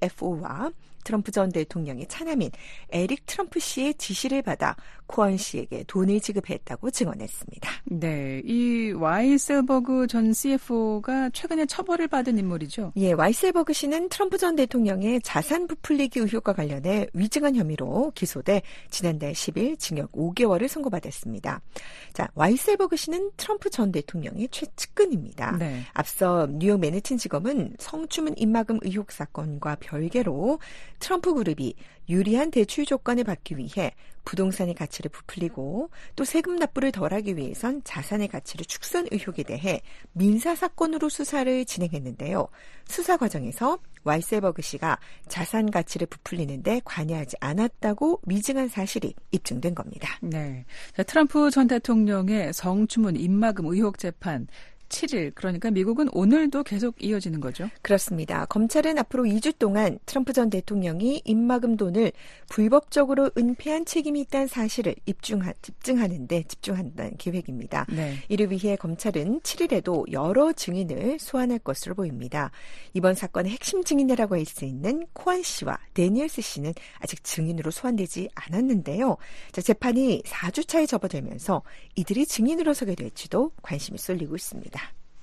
씨에프오와 트럼프 전 대통령의 차남인 에릭 트럼프 씨의 지시를 받아 코언 씨에게 돈을 지급했다고 증언했습니다. 네, 이 와이셀버그 전 씨에프오가 최근에 처벌을 받은 인물이죠? 예, 와이셀버그 씨는 트럼프 전 대통령의 자산 부풀리기 의혹과 관련해 위증한 혐의로 기소돼 지난달 십일 징역 오 개월을 선고받았습니다. 자, 와이셀버그 씨는 트럼프 전 대통령의 최측근입니다. 네. 앞서 뉴욕 맨해튼 지검은 성추문 입막음 의혹 사건과 별개로 트럼프 그룹이 유리한 대출 조건을 받기 위해 부동산의 가치를 부풀리고 또 세금 납부를 덜하기 위해선 자산의 가치를 축소한 의혹에 대해 민사사건으로 수사를 진행했는데요. 수사 과정에서 와이셀버그 씨가 자산 가치를 부풀리는데 관여하지 않았다고 위증한 사실이 입증된 겁니다. 네, 자, 트럼프 전 대통령의 성추문 입막음 의혹 재판 칠 일, 그러니까 미국은 오늘도 계속 이어지는 거죠? 그렇습니다. 검찰은 앞으로 이 주 동안 트럼프 전 대통령이 입막음 돈을 불법적으로 은폐한 책임이 있다는 사실을 입증하, 입증하는데 집중한다는 계획입니다. 네. 이를 위해 검찰은 칠 일에도 여러 증인을 소환할 것으로 보입니다. 이번 사건의 핵심 증인이라고 할 수 있는 코안 씨와 데니얼스 씨는 아직 증인으로 소환되지 않았는데요. 자, 재판이 사 주 차에 접어들면서 이들이 증인으로 서게 될지도 관심이 쏠리고 있습니다.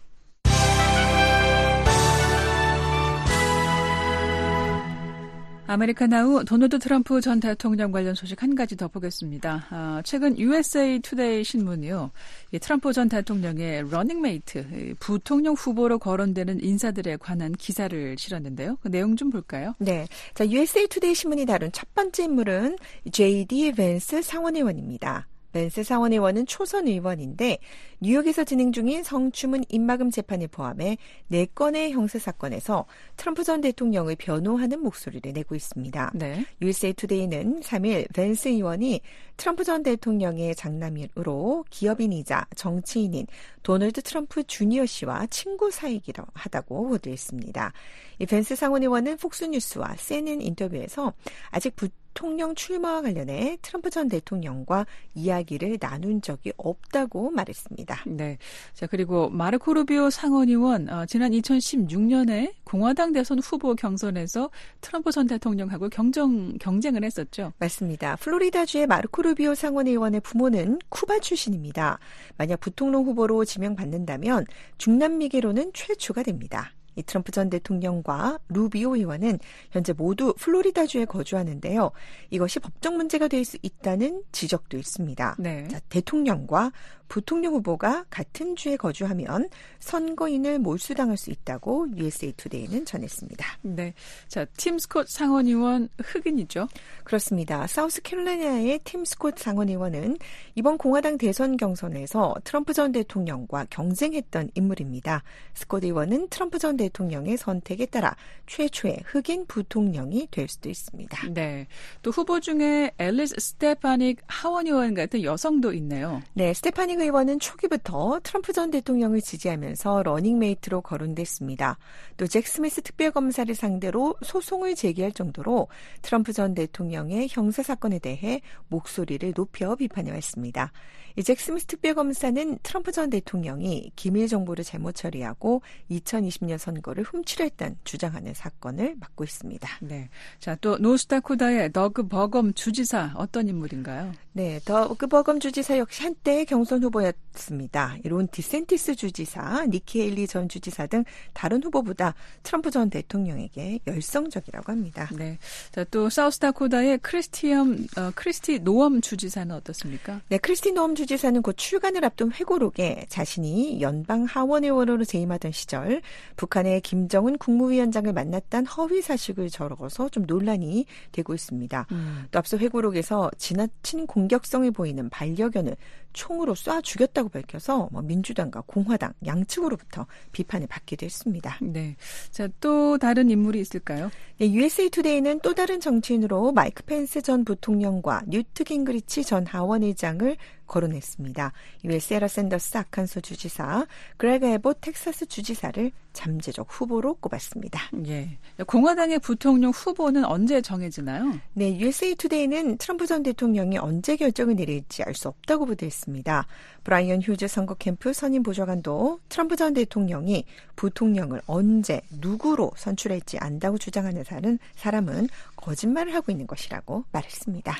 아메리카 나우 도널드 트럼프 전 대통령 관련 소식 한 가지 더 보겠습니다. 아, 최근 유에스에이 투데이 신문이요. 이 트럼프 전 대통령의 러닝메이트, 부통령 후보로 거론되는 인사들에 관한 기사를 실었는데요. 그 내용 좀 볼까요? 네, 자 유에스에이 투데이 신문이 다룬 첫 번째 인물은 제이디 벤스 상원의원입니다. 벤스 상원의원은 초선 의원인데 뉴욕에서 진행 중인 성추문 입막음 재판을 포함해 네 건의 형사사건에서 트럼프 전 대통령을 변호하는 목소리를 내고 있습니다. 네. 유에스에이 투데이는 삼 일 벤스 의원이 트럼프 전 대통령의 장남으로 기업인이자 정치인인 도널드 트럼프 주니어 씨와 친구 사이기도 하다고 보도했습니다. 이 벤스 상원의원은 폭스뉴스와 씨엔엔 인터뷰에서 아직 부 대통령 출마와 관련해 트럼프 전 대통령과 이야기를 나눈 적이 없다고 말했습니다. 네. 자, 그리고 마르코 루비오 상원의원, 어, 지난 이천십육 년에 공화당 대선 후보 경선에서 트럼프 전 대통령하고 경정, 경쟁을 했었죠. 맞습니다. 플로리다주의 마르코 루비오 상원의원의 부모는 쿠바 출신입니다. 만약 부통령 후보로 지명받는다면 중남미계로는 최초가 됩니다. 이 트럼프 전 대통령과 루비오 의원은 현재 모두 플로리다주에 거주하는데요. 이것이 법적 문제가 될 수 있다는 지적도 있습니다. 네. 자, 대통령과 부통령 후보가 같은 주에 거주하면 선거인을 몰수당할 수 있다고 유에스에이 투데이는 전했습니다. 네. 자, 팀 스콧 상원의원 흑인이죠? 그렇습니다. 사우스캐롤라이나의 팀 스콧 상원의원은 이번 공화당 대선 경선에서 트럼프 전 대통령과 경쟁했던 인물입니다. 스콧 의원은 트럼프 전 대통령의 선택에 따라 최초의 흑인 부통령이 될 수도 있습니다. 네. 또 후보 중에 앨리스 스테파닉 하원의원 같은 여성도 있네요. 네, 스테파닉 의원은 초기부터 트럼프 전 대통령을 지지하면서 러닝메이트로 거론됐습니다. 또 잭 스미스 특별검사를 상대로 소송을 제기할 정도로 트럼프 전 대통령의 형사사건에 대해 목소리를 높여 비판해왔습니다. 이 잭 스미스 특별검사는 트럼프 전 대통령이 기밀 정보를 잘못 처리하고 이천이십 년 선거를 훔치려 주장하는 사건을 맡고 있습니다. 네. 자, 또 노스다코다의 더그 버검 주지사 어떤 인물인가요? 네, 더그 버검 주지사 역시 한때 경선 후보였습니다. 론 디센티스 주지사, 니키 헤일리 전 주지사 등 다른 후보보다 트럼프 전 대통령에게 열성적이라고 합니다. 네. 자, 또 사우스다코다의 크리스티엄 어, 크리스티 노엄 주지사는 어떻습니까? 네, 크리스티 노엄 주지사는 곧 출간을 앞둔 회고록에 자신이 연방 하원의원으로 재임하던 시절 북한의 김정은 국무위원장을 만났다는 허위 사실을 적어서 좀 논란이 되고 있습니다. 음. 또 앞서 회고록에서 지나친 공격성을 보이는 반려견을 총으로 쏴 죽였다고 밝혀서 뭐 민주당과 공화당 양측으로부터 비판을 받기도 했습니다. 네. 자, 또 다른 인물이 있을까요? 네, 유에스에이 투데이는 또 다른 정치인으로 마이크 펜스 전 부통령과 뉴트 깅그리치 전 하원의장을 거론했습니다. 이외 세라 샌더스 아칸소 주지사, 그레그 에봇 텍사스 주지사를 잠재적 후보로 꼽았습니다. 예. 공화당의 부통령 후보는 언제 정해지나요? 네, 유에스에이 투데이는 트럼프 전 대통령이 언제 결정을 내릴지 알 수 없다고 보도했습니다. 브라이언 휴즈 선거 캠프 선임 보좌관도 트럼프 전 대통령이 부통령을 언제 누구로 선출할지 안다고 주장하는 사람은, 사람은 거짓말을 하고 있는 것이라고 말했습니다.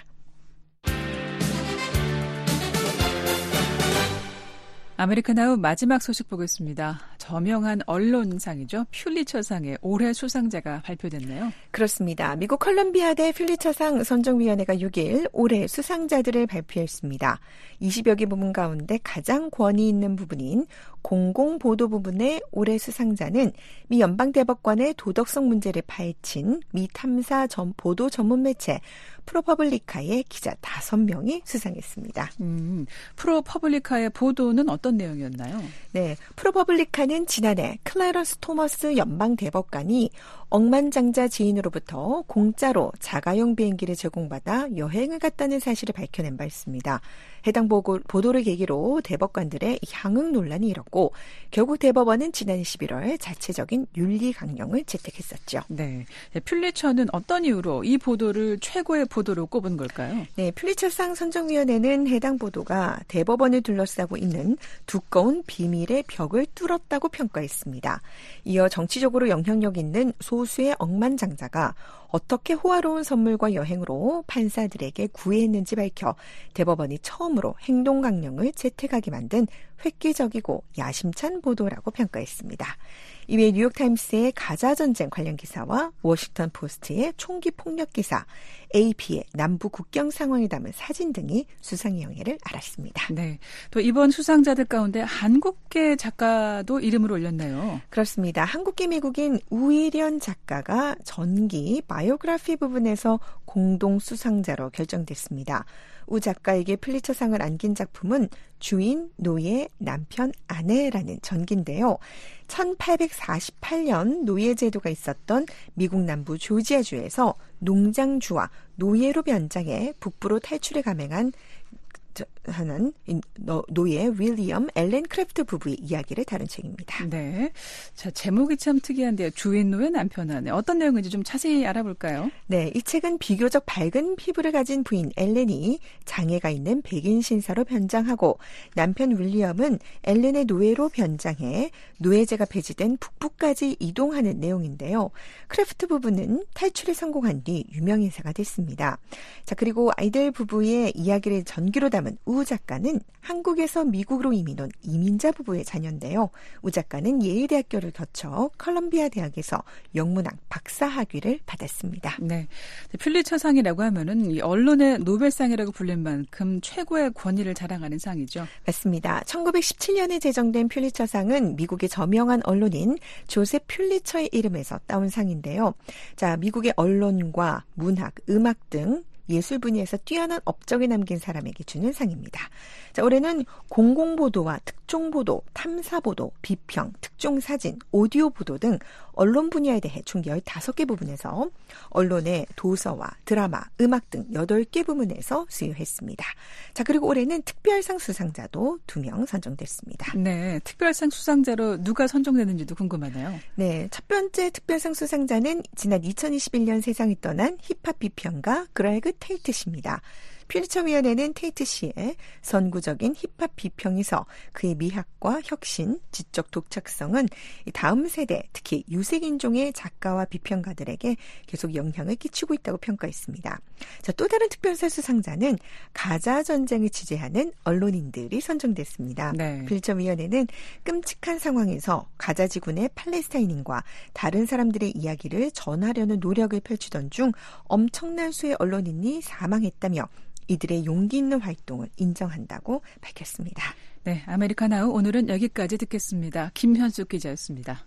아메리카 나우 마지막 소식 보겠습니다. 저명한 언론상이죠. 퓰리처상의 올해 수상자가 발표됐네요. 그렇습니다. 미국 컬럼비아대 퓰리처상 선정위원회가 육 일 올해 수상자들을 발표했습니다. 이십여 개 부문 가운데 가장 권위 있는 부분인 공공보도 부분의 올해 수상자는 미 연방대법관의 도덕성 문제를 파헤친 미 탐사 전 보도 전문 매체 프로퍼블리카의 기자 다섯 명이 수상했습니다. 음, 프로퍼블리카의 보도는 어떤 내용이었나요? 네, 프로퍼블리카는 지난해 클래런스 토머스 연방대법관이 억만장자 지인으로부터 공짜로 자가용 비행기를 제공받아 여행을 갔다는 사실을 밝혀낸 바 있습니다. 해당 보고, 보도를 계기로 대법관들의 향응 논란이 일었고 결국 대법원은 지난 십일월 자체적인 윤리 강령을 채택했었죠. 네, 퓰리처는 어떤 이유로 이 보도를 최고의 보도로 꼽은 걸까요? 네, 퓰리처상 선정위원회는 해당 보도가 대법원을 둘러싸고 있는 두꺼운 비밀의 벽을 뚫었다고 평가했습니다. 이어 정치적으로 영향력 있는 소수의 억만장자가 어떻게 호화로운 선물과 여행으로 판사들에게 구애했는지 밝혀 대법원이 처음으로 행동강령을 채택하게 만든 획기적이고 야심찬 보도라고 평가했습니다. 이외에 뉴욕타임스의 가자전쟁 관련 기사와 워싱턴 포스트의 총기 폭력 기사, 에이피의 남부 국경 상황을 담은 사진 등이 수상의 영예를 알았습니다. 네, 또 이번 수상자들 가운데 한국계 작가도 이름을 올렸나요? 그렇습니다. 한국계 미국인 우일연 작가가 전기 바이오그래피 부분에서 공동 수상자로 결정됐습니다. 우 작가에게 퓰리처상을 안긴 작품은 주인, 노예, 남편, 아내라는 전기인데요. 천팔백사십팔 년 노예 제도가 있었던 미국 남부 조지아주에서 농장주와 노예로 변장해 북부로 탈출을 감행한 하는 노예 윌리엄 앨런 크래프트 부부의 이야기를 다룬 책입니다. 네, 자 제목이 참 특이한데요. 주인, 노예, 남편, 아내 어떤 내용인지 좀 자세히 알아볼까요? 네, 이 책은 비교적 밝은 피부를 가진 부인 앨런이 장애가 있는 백인 신사로 변장하고 남편 윌리엄은 앨런의 노예로 변장해 노예제가 폐지된 북부까지 이동하는 내용인데요. 크래프트 부부는 탈출에 성공한 뒤 유명 인사가 됐습니다. 자, 그리고 아이들 부부의 이야기를 전기로 담은 우 작가는 한국에서 미국으로 이민 온 이민자 부부의 자녀인데요. 우 작가는 예일대학교를 거쳐 컬럼비아 대학에서 영문학 박사학위를 받았습니다. 네, 퓰리처상이라고 하면은 이 언론의 노벨상이라고 불린 만큼 최고의 권위를 자랑하는 상이죠. 맞습니다. 천구백십칠 년에 제정된 퓰리처상은 미국의 저명한 언론인 조셉 퓰리처의 이름에서 따온 상인데요. 자, 미국의 언론과 문학, 음악 등 예술 분야에서 뛰어난 업적을 남긴 사람에게 주는 상입니다. 자, 올해는 공공보도와 특종보도, 탐사보도, 비평, 특종사진, 오디오보도 등 언론 분야에 대해 총 열다섯 개 부분에서 언론의 도서와 드라마, 음악 등 여덟 개 부문에서 수여했습니다. 자, 그리고 올해는 특별상 수상자도 두 명 선정됐습니다. 네, 특별상 수상자로 누가 선정됐는지도 궁금하네요. 네, 첫 번째 특별상 수상자는 지난 이천이십일 년 세상을 떠난 힙합 비평가 그레그 테이트 씨입니다. 퓰리처위원회는 테이트 씨의 선구적인 힙합 비평에서 그의 미학과 혁신, 지적 독창성은 다음 세대, 특히 유색인종의 작가와 비평가들에게 계속 영향을 끼치고 있다고 평가했습니다. 자, 또 다른 특별상 수상자는 가자 전쟁을 취재하는 언론인들이 선정됐습니다. 네. 퓰리처위원회는 끔찍한 상황에서 가자 지군의 팔레스타인인과 다른 사람들의 이야기를 전하려는 노력을 펼치던 중 엄청난 수의 언론인이 사망했다며 이들의 용기 있는 활동을 인정한다고 밝혔습니다. 네, 아메리카나우 오늘은 여기까지 듣겠습니다. 김현숙 기자였습니다.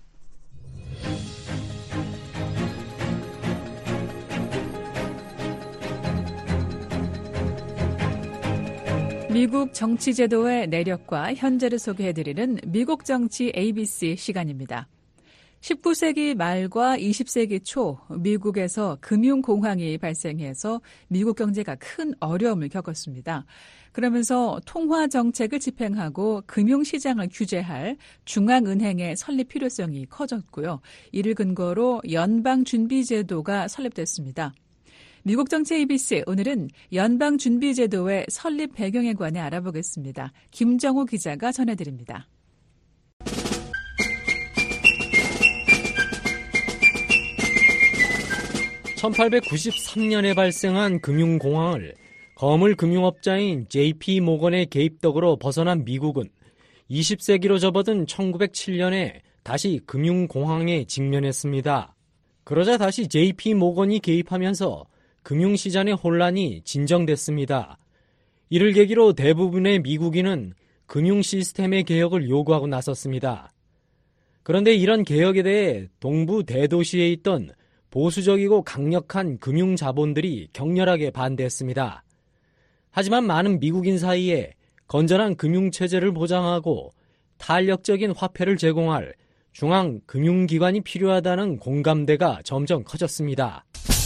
미국 정치 제도의 내력과 현재를 소개해드리는 미국 정치 에이비씨 시간입니다. 십구 세기 말과 이십 세기 초 미국에서 금융공황이 발생해서 미국 경제가 큰 어려움을 겪었습니다. 그러면서 통화 정책을 집행하고 금융시장을 규제할 중앙은행의 설립 필요성이 커졌고요. 이를 근거로 연방준비제도가 설립됐습니다. 미국 정치 에이비씨 오늘은 연방준비제도의 설립 배경에 관해 알아보겠습니다. 김정호 기자가 전해드립니다. 천팔백구십삼 년에 발생한 금융공황을 거물 금융업자인 제이피 모건의 개입 덕으로 벗어난 미국은 이십 세기로 접어든 천구백칠 년에 다시 금융공황에 직면했습니다. 그러자 다시 제이피 모건이 개입하면서 금융시장의 혼란이 진정됐습니다. 이를 계기로 대부분의 미국인은 금융 시스템의 개혁을 요구하고 나섰습니다. 그런데 이런 개혁에 대해 동부 대도시에 있던 보수적이고 강력한 금융 자본들이 격렬하게 반대했습니다. 하지만 많은 미국인 사이에 건전한 금융체제를 보장하고 탄력적인 화폐를 제공할 중앙 금융기관이 필요하다는 공감대가 점점 커졌습니다.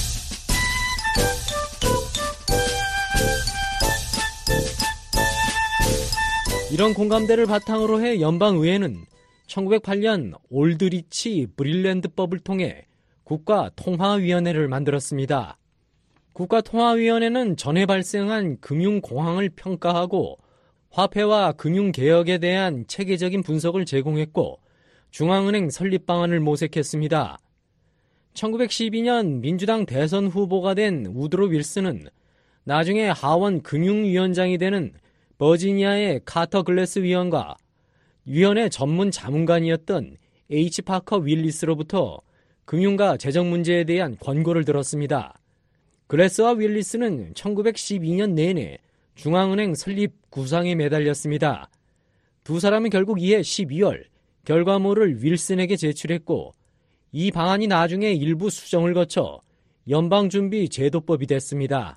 이런 공감대를 바탕으로 해 연방의회는 천구백팔 년 올드리치 브릴랜드법을 통해 국가통화위원회를 만들었습니다. 국가통화위원회는 전에 발생한 금융공황을 평가하고 화폐와 금융개혁에 대한 체계적인 분석을 제공했고 중앙은행 설립 방안을 모색했습니다. 천구백십이 년 민주당 대선 후보가 된 우드로 윌슨은 나중에 하원 금융위원장이 되는 버지니아의 카터 글래스 위원과 위원회 전문 자문관이었던 H. 파커 윌리스로부터 금융과 재정 문제에 대한 권고를 들었습니다. 글래스와 윌리스는 천구백십이 년 내내 중앙은행 설립 구상에 매달렸습니다. 두 사람은 결국 이해 십이월 결과물을 윌슨에게 제출했고 이 방안이 나중에 일부 수정을 거쳐 연방준비제도법이 됐습니다.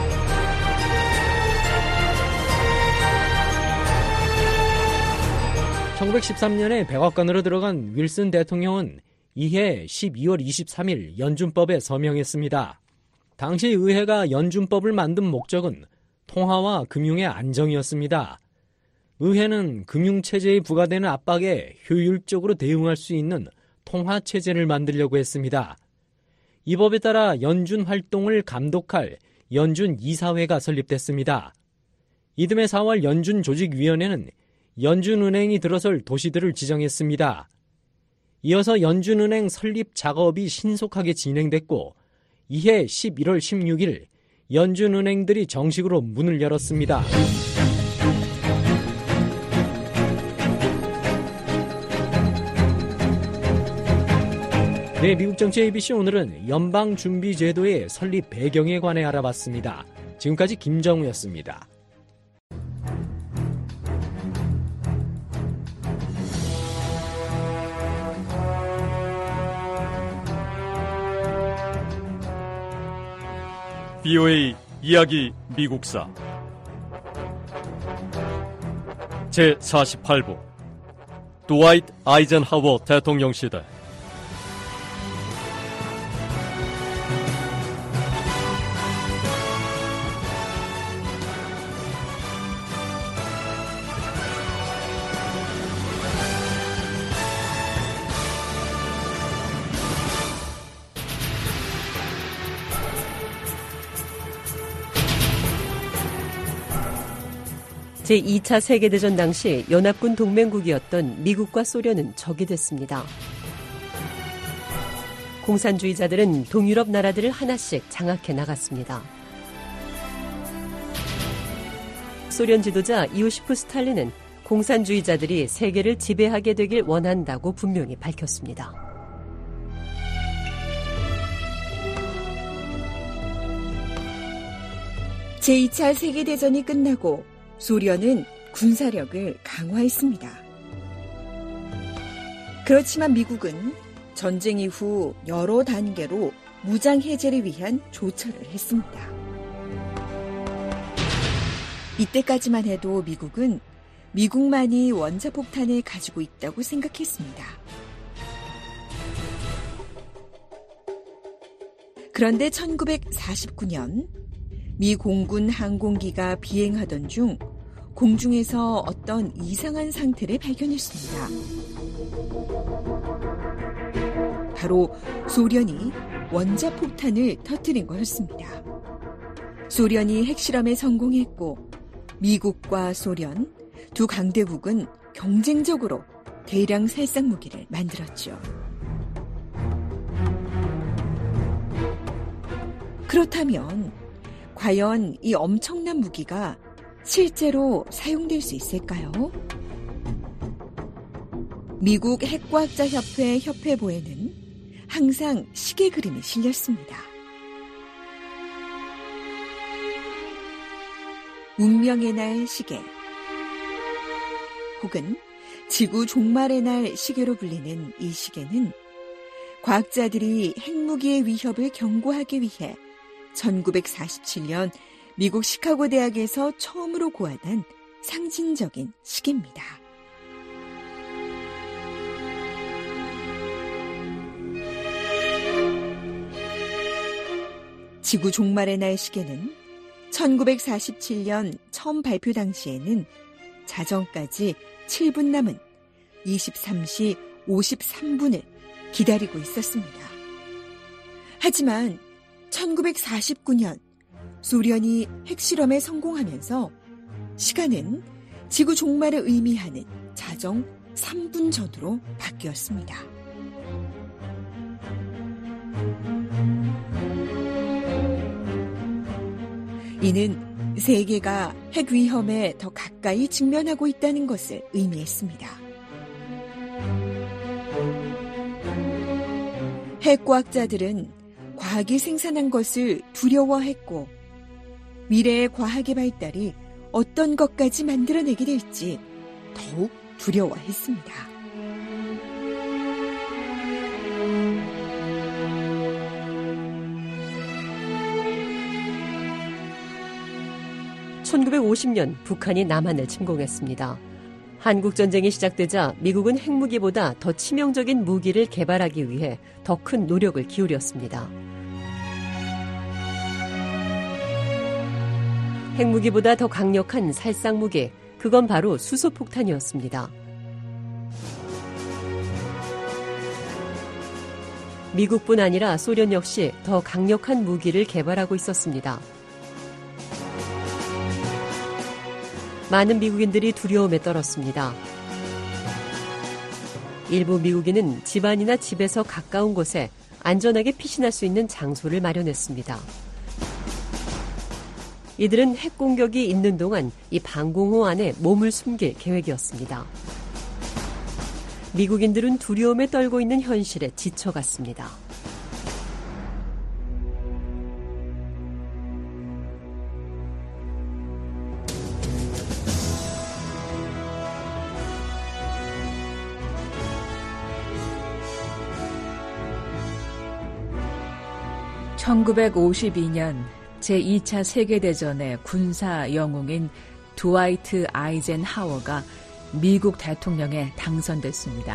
천구백십삼 년에 백악관으로 들어간 윌슨 대통령은 이해 십이월 이십삼일 연준법에 서명했습니다. 당시 의회가 연준법을 만든 목적은 통화와 금융의 안정이었습니다. 의회는 금융체제에 부과되는 압박에 효율적으로 대응할 수 있는 통화체제를 만들려고 했습니다. 이 법에 따라 연준 활동을 감독할 연준 이사회가 설립됐습니다. 이듬해 사월 연준조직위원회는 연준은행이 들어설 도시들을 지정했습니다. 이어서 연준은행 설립 작업이 신속하게 진행됐고 이해 십일월 십육일 연준은행들이 정식으로 문을 열었습니다. 네, 미국 정치 에이비씨 오늘은 연방준비제도의 설립 배경에 관해 알아봤습니다. 지금까지 김정우였습니다. 브이오에이 이야기 미국사 제사십팔 부 드와이트 아이젠하워 대통령 시대 제이 차 세계대전 당시 연합군 동맹국이었던 미국과 소련은 적이 됐습니다. 공산주의자들은 동유럽 나라들을 하나씩 장악해 나갔습니다. 소련 지도자 이오시프 스탈린은 공산주의자들이 세계를 지배하게 되길 원한다고 분명히 밝혔습니다. 제이 차 세계대전이 끝나고 소련은 군사력을 강화했습니다. 그렇지만 미국은 전쟁 이후 여러 단계로 무장 해제를 위한 조처를 했습니다. 이때까지만 해도 미국은 미국만이 원자폭탄을 가지고 있다고 생각했습니다. 그런데 천구백사십구 년 미 공군 항공기가 비행하던 중 공중에서 어떤 이상한 상태를 발견했습니다. 바로 소련이 원자폭탄을 터뜨린 거였습니다. 소련이 핵실험에 성공했고 미국과 소련 두 강대국은 경쟁적으로 대량 살상 무기를 만들었죠. 그렇다면 과연 이 엄청난 무기가 실제로 사용될 수 있을까요? 미국 핵과학자협회 협회보에는 항상 시계 그림이 실렸습니다. 운명의 날 시계. 혹은 지구 종말의 날 시계로 불리는 이 시계는 과학자들이 핵무기의 위협을 경고하기 위해 천구백사십칠 년 미국 시카고 대학에서 처음으로 고안한 상징적인 시계입니다. 지구 종말의 날 시계는 천구백사십칠 년 처음 발표 당시에는 자정까지 칠 분 남은 이십삼 시 오십삼 분을 기다리고 있었습니다. 하지만 천구백사십구 년 소련이 핵실험에 성공하면서 시간은 지구 종말을 의미하는 자정 삼 분 전으로 바뀌었습니다. 이는 세계가 핵 위험에 더 가까이 직면하고 있다는 것을 의미했습니다. 핵과학자들은 과학이 생산한 것을 두려워했고 미래의 과학의 발달이 어떤 것까지 만들어내게 될지 더욱 두려워했습니다. 천구백오십 년 북한이 남한을 침공했습니다. 한국전쟁이 시작되자 미국은 핵무기보다 더 치명적인 무기를 개발하기 위해 더 큰 노력을 기울였습니다. 핵무기보다 더 강력한 살상무기, 그건 바로 수소폭탄이었습니다. 미국뿐 아니라 소련 역시 더 강력한 무기를 개발하고 있었습니다. 많은 미국인들이 두려움에 떨었습니다. 일부 미국인은 집안이나 집에서 가까운 곳에 안전하게 피신할 수 있는 장소를 마련했습니다. 이들은 핵 공격이 있는 동안 이 방공호 안에 몸을 숨길 계획이었습니다. 미국인들은 두려움에 떨고 있는 현실에 지쳐갔습니다. 천구백오십이 년 제이 차 세계대전의 군사 영웅인 드와이트 아이젠하워가 미국 대통령에 당선됐습니다.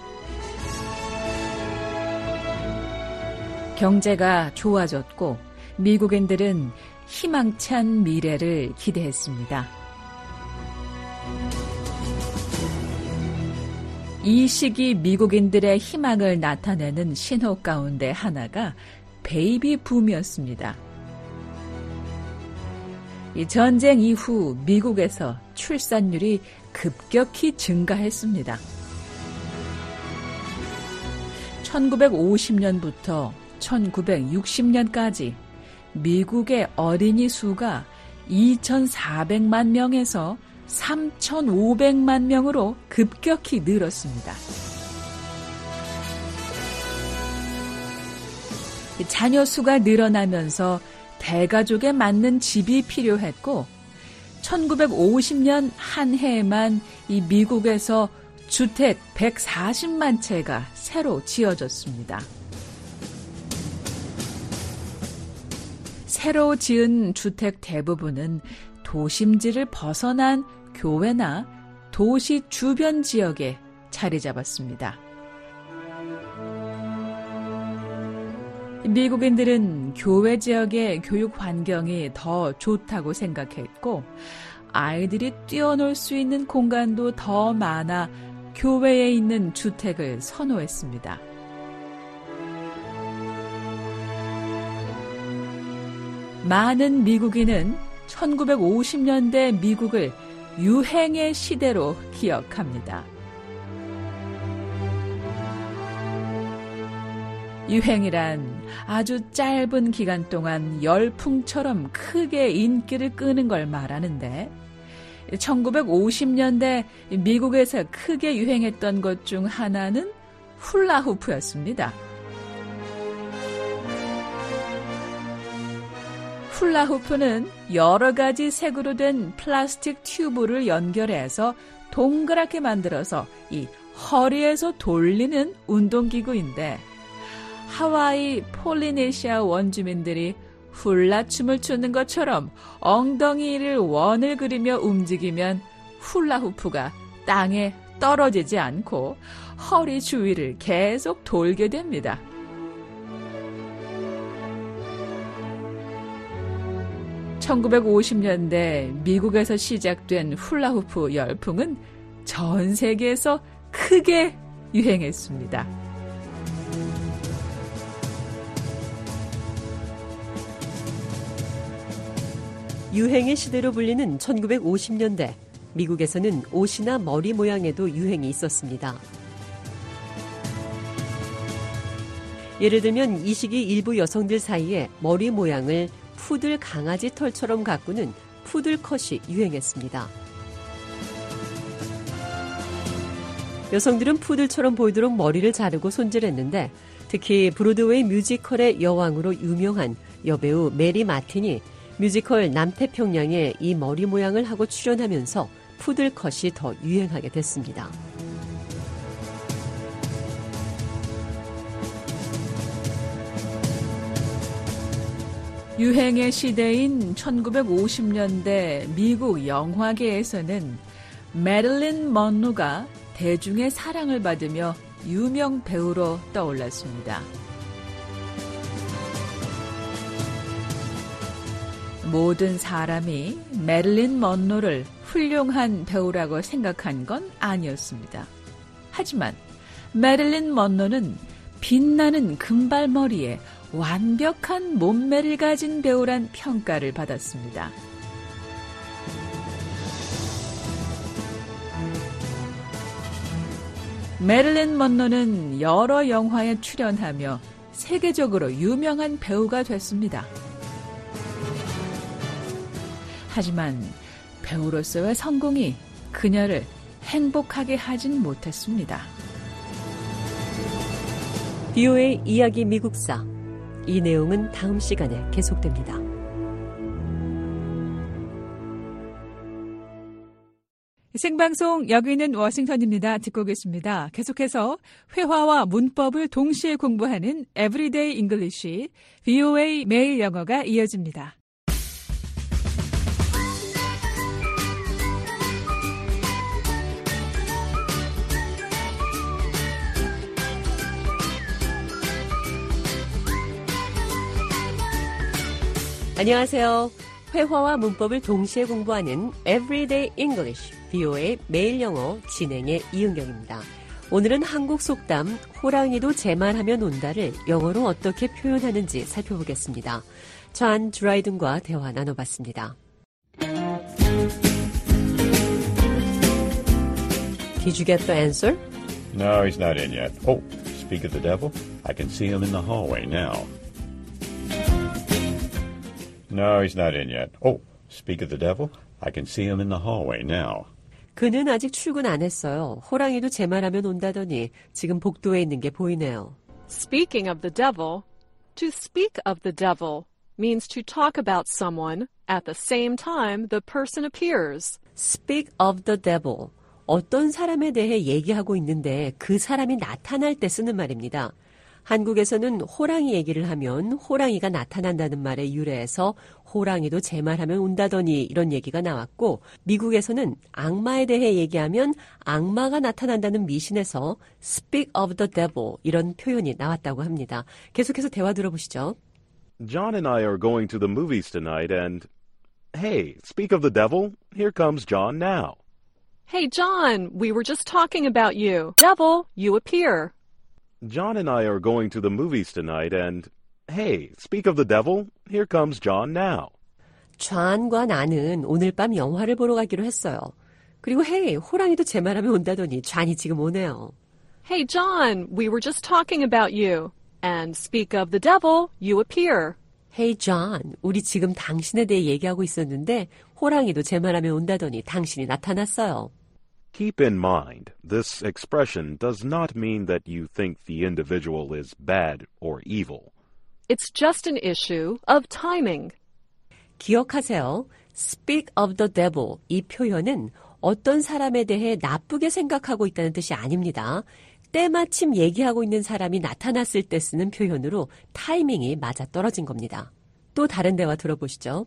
경제가 좋아졌고 미국인들은 희망찬 미래를 기대했습니다. 이 시기 미국인들의 희망을 나타내는 신호 가운데 하나가 베이비 붐이었습니다. 이 전쟁 이후 미국에서 출산율이 급격히 증가했습니다. 천구백오십 년부터 천구백육십 년까지 미국의 어린이 수가 이천사백만 명에서 삼천오백만 명으로 급격히 늘었습니다. 자녀 수가 늘어나면서 대가족에 맞는 집이 필요했고 천구백오십 년 한 해에만 이 미국에서 주택 백사십만 채가 새로 지어졌습니다. 새로 지은 주택 대부분은 도심지를 벗어난 교외나 도시 주변 지역에 자리 잡았습니다. 미국인들은 교외 지역의 교육 환경이 더 좋다고 생각했고 아이들이 뛰어놀 수 있는 공간도 더 많아 교외에 있는 주택을 선호했습니다. 많은 미국인은 천구백오십 년대 미국을 유행의 시대로 기억합니다. 유행이란 아주 짧은 기간 동안 열풍처럼 크게 인기를 끄는 걸 말하는데 천구백오십 년대 미국에서 크게 유행했던 것 중 하나는 훌라후프였습니다. 훌라후프는 여러 가지 색으로 된 플라스틱 튜브를 연결해서 동그랗게 만들어서 이 허리에서 돌리는 운동기구인데 하와이 폴리네시아 원주민들이 훌라춤을 추는 것처럼 엉덩이를 원을 그리며 움직이면 훌라후프가 땅에 떨어지지 않고 허리 주위를 계속 돌게 됩니다. 천구백오십 년대 미국에서 시작된 훌라후프 열풍은 전 세계에서 크게 유행했습니다. 유행의 시대로 불리는 천구백오십 년대, 미국에서는 옷이나 머리 모양에도 유행이 있었습니다. 예를 들면 이 시기 일부 여성들 사이에 머리 모양을 푸들 강아지 털처럼 가꾸는 푸들컷이 유행했습니다. 여성들은 푸들처럼 보이도록 머리를 자르고 손질했는데 특히 브로드웨이 뮤지컬의 여왕으로 유명한 여배우 메리 마틴이 뮤지컬 남태평양에 이 머리 모양을 하고 출연하면서 푸들컷이 더 유행하게 됐습니다. 유행의 시대인 천구백오십 년대 미국 영화계에서는 메릴린 먼로가 대중의 사랑을 받으며 유명 배우로 떠올랐습니다. 모든 사람이 메릴린 먼로를 훌륭한 배우라고 생각한 건 아니었습니다. 하지만 메릴린 먼로는 빛나는 금발머리에 완벽한 몸매를 가진 배우란 평가를 받았습니다. 메릴린 먼로는 여러 영화에 출연하며 세계적으로 유명한 배우가 됐습니다. 하지만 배우로서의 성공이 그녀를 행복하게 하진 못했습니다. 비오에이 이야기 미국사. 이 내용은 다음 시간에 계속됩니다. 생방송 여기는 워싱턴입니다. 듣고 계십니다. 계속해서 회화와 문법을 동시에 공부하는 Everyday English, 비오에이 매일 영어가 이어집니다. 안녕하세요. 회화와 문법을 동시에 공부하는 Everyday English, 비오에이 매일 영어 진행의 이은경입니다. 오늘은 한국 속담 호랑이도 제 말하면 온다를 영어로 어떻게 표현하는지 살펴보겠습니다. 존 드라이든과 대화 나눠봤습니다. Did you get the answer? No, he's not in yet. Oh, speak of the devil, I can see him in the hallway now. No, he's not in yet. Oh, speak of the devil, I can see him in the hallway now. 그는 아직 출근 안 했어요. 호랑이도 제 말하면 온다더니 지금 복도에 있는 게 보이네요. Speaking of the devil, to speak of the devil means to talk about someone at the same time the person appears. Speak of the devil. 어떤 사람에 대해 얘기하고 있는데 그 사람이 나타날 때 쓰는 말입니다. 한국에서는 호랑이 얘기를 하면 호랑이가 나타난다는 말에 유래해서 호랑이도 제 말하면 온다더니 이런 얘기가 나왔고, 미국에서는 악마에 대해 얘기하면 악마가 나타난다는 미신에서 speak of the devil 이런 표현이 나왔다고 합니다. 계속해서 대화 들어보시죠. John and I are going to the movies tonight and hey, speak of the devil, here comes John now. Hey, John, we were just talking about you. Devil, you appear. John and I are going to the movies tonight and hey, speak of the devil, here comes John now. 존과 나는 오늘 밤 영화를 보러 가기로 했어요. 그리고 hey, 호랑이도 제 말하면 온다더니 존이 지금 오네요. Hey, John, we were just talking about you. And speak of the devil, you appear. Hey, John, 우리 지금 당신에 대해 얘기하고 있었는데 호랑이도 제 말하면 온다더니 당신이 나타났어요. Keep in mind, this expression does not mean that you think the individual is bad or evil. It's just an issue of timing. 기억하세요. Speak of the devil 이 표현은 어떤 사람에 대해 나쁘게 생각하고 있다는 뜻이 아닙니다. 때마침 얘기하고 있는 사람이 나타났을 때 쓰는 표현으로 타이밍이 맞아떨어진 겁니다. 또 다른 대화 들어보시죠.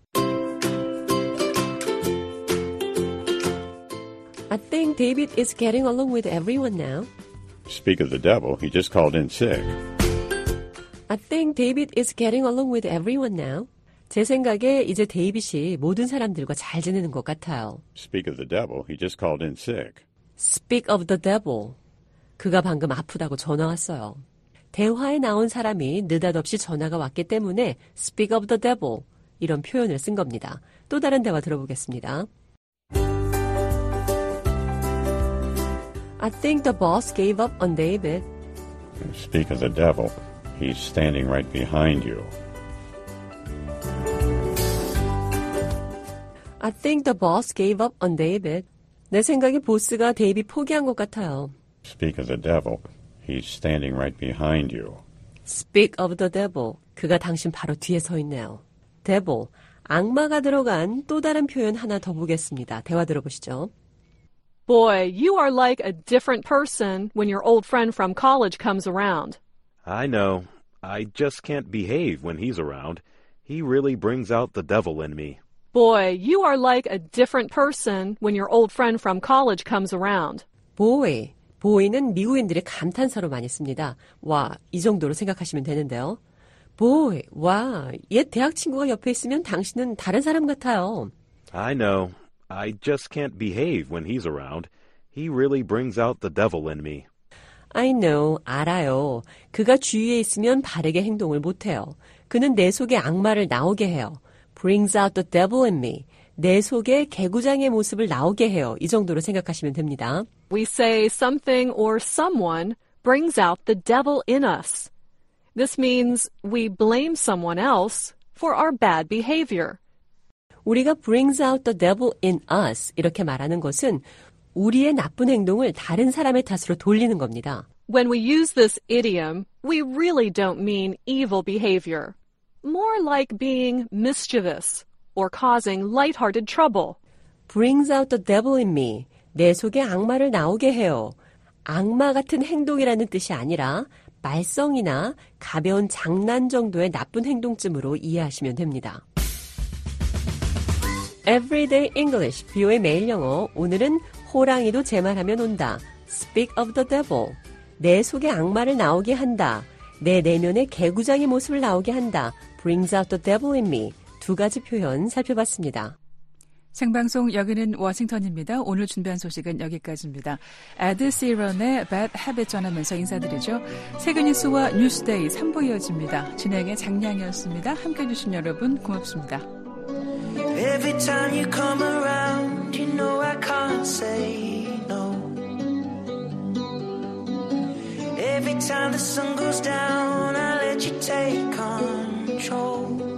I think David is getting along with everyone now. Speak of the devil, he just called in sick. I think David is getting along with everyone now. 제 생각에 이제 데이빗이 모든 사람들과 잘 지내는 것 같아요. Speak of the devil, he just called in sick. Speak of the devil. 그가 방금 아프다고 전화 왔어요. 대화에 나온 사람이 느닷없이 전화가 왔기 때문에 speak of the devil 이런 표현을 쓴 겁니다. 또 다른 대화 들어보겠습니다. I think the boss gave up on David. Speak of the devil, he's standing right behind you. I think the boss gave up on David. 내 생각에 보스가 데이빗 포기한 것 같아요. Speak of the devil, he's standing right behind you. Speak of the devil. 그가 당신 바로 뒤에 서 있네요. devil, 악마가 들어간 또 다른 표현 하나 더 보겠습니다. 대화 들어보시죠. Boy, you are like a different person when your old friend from college comes around. I know. I just can't behave when he's around. He really brings out the devil in me. Boy, you are like a different person when your old friend from college comes around. boy, boy는 미국인들이 감탄사로 많이 씁니다. 와, 이 정도로 생각하시면 되는데요. boy, 와, 옛 대학 친구가 옆에 있으면 당신은 다른 사람 같아요. I know. I just can't behave when he's around. He really brings out the devil in me. I know, 알아요. 그가 주위에 있으면 바르게 행동을 못해요. 그는 내 속에 악마를 나오게 해요. brings out the devil in me. 내 속에 개구장의 모습을 나오게 해요. 이 정도로 생각하시면 됩니다. We say something or someone brings out the devil in us. This means we blame someone else for our bad behavior. 우리가 brings out the devil in us 이렇게 말하는 것은 우리의 나쁜 행동을 다른 사람의 탓으로 돌리는 겁니다. When we use this idiom, we really don't mean evil behavior. More like being mischievous or causing lighthearted trouble. brings out the devil in me. 내 속에 악마를 나오게 해요. 악마 같은 행동이라는 뜻이 아니라 말썽이나 가벼운 장난 정도의 나쁜 행동쯤으로 이해하시면 됩니다. Everyday English, 비오의 매일 영어. 오늘은 호랑이도 제 말하면 온다. Speak of the devil. 내 속에 악마를 나오게 한다. 내 내면의 개구장의 모습을 나오게 한다. Brings out the devil in me. 두 가지 표현 살펴봤습니다. 생방송 여기는 워싱턴입니다. 오늘 준비한 소식은 여기까지입니다. 에드 시런의 Bad Habit 전하면서 인사드리죠. 세계 뉴스와 뉴스데이 삼 부 이어집니다. 진행의 장량이었습니다. 함께해 주신 여러분 고맙습니다. Every time you come around, you know I can't say no. Every time the sun goes down, I let you take control.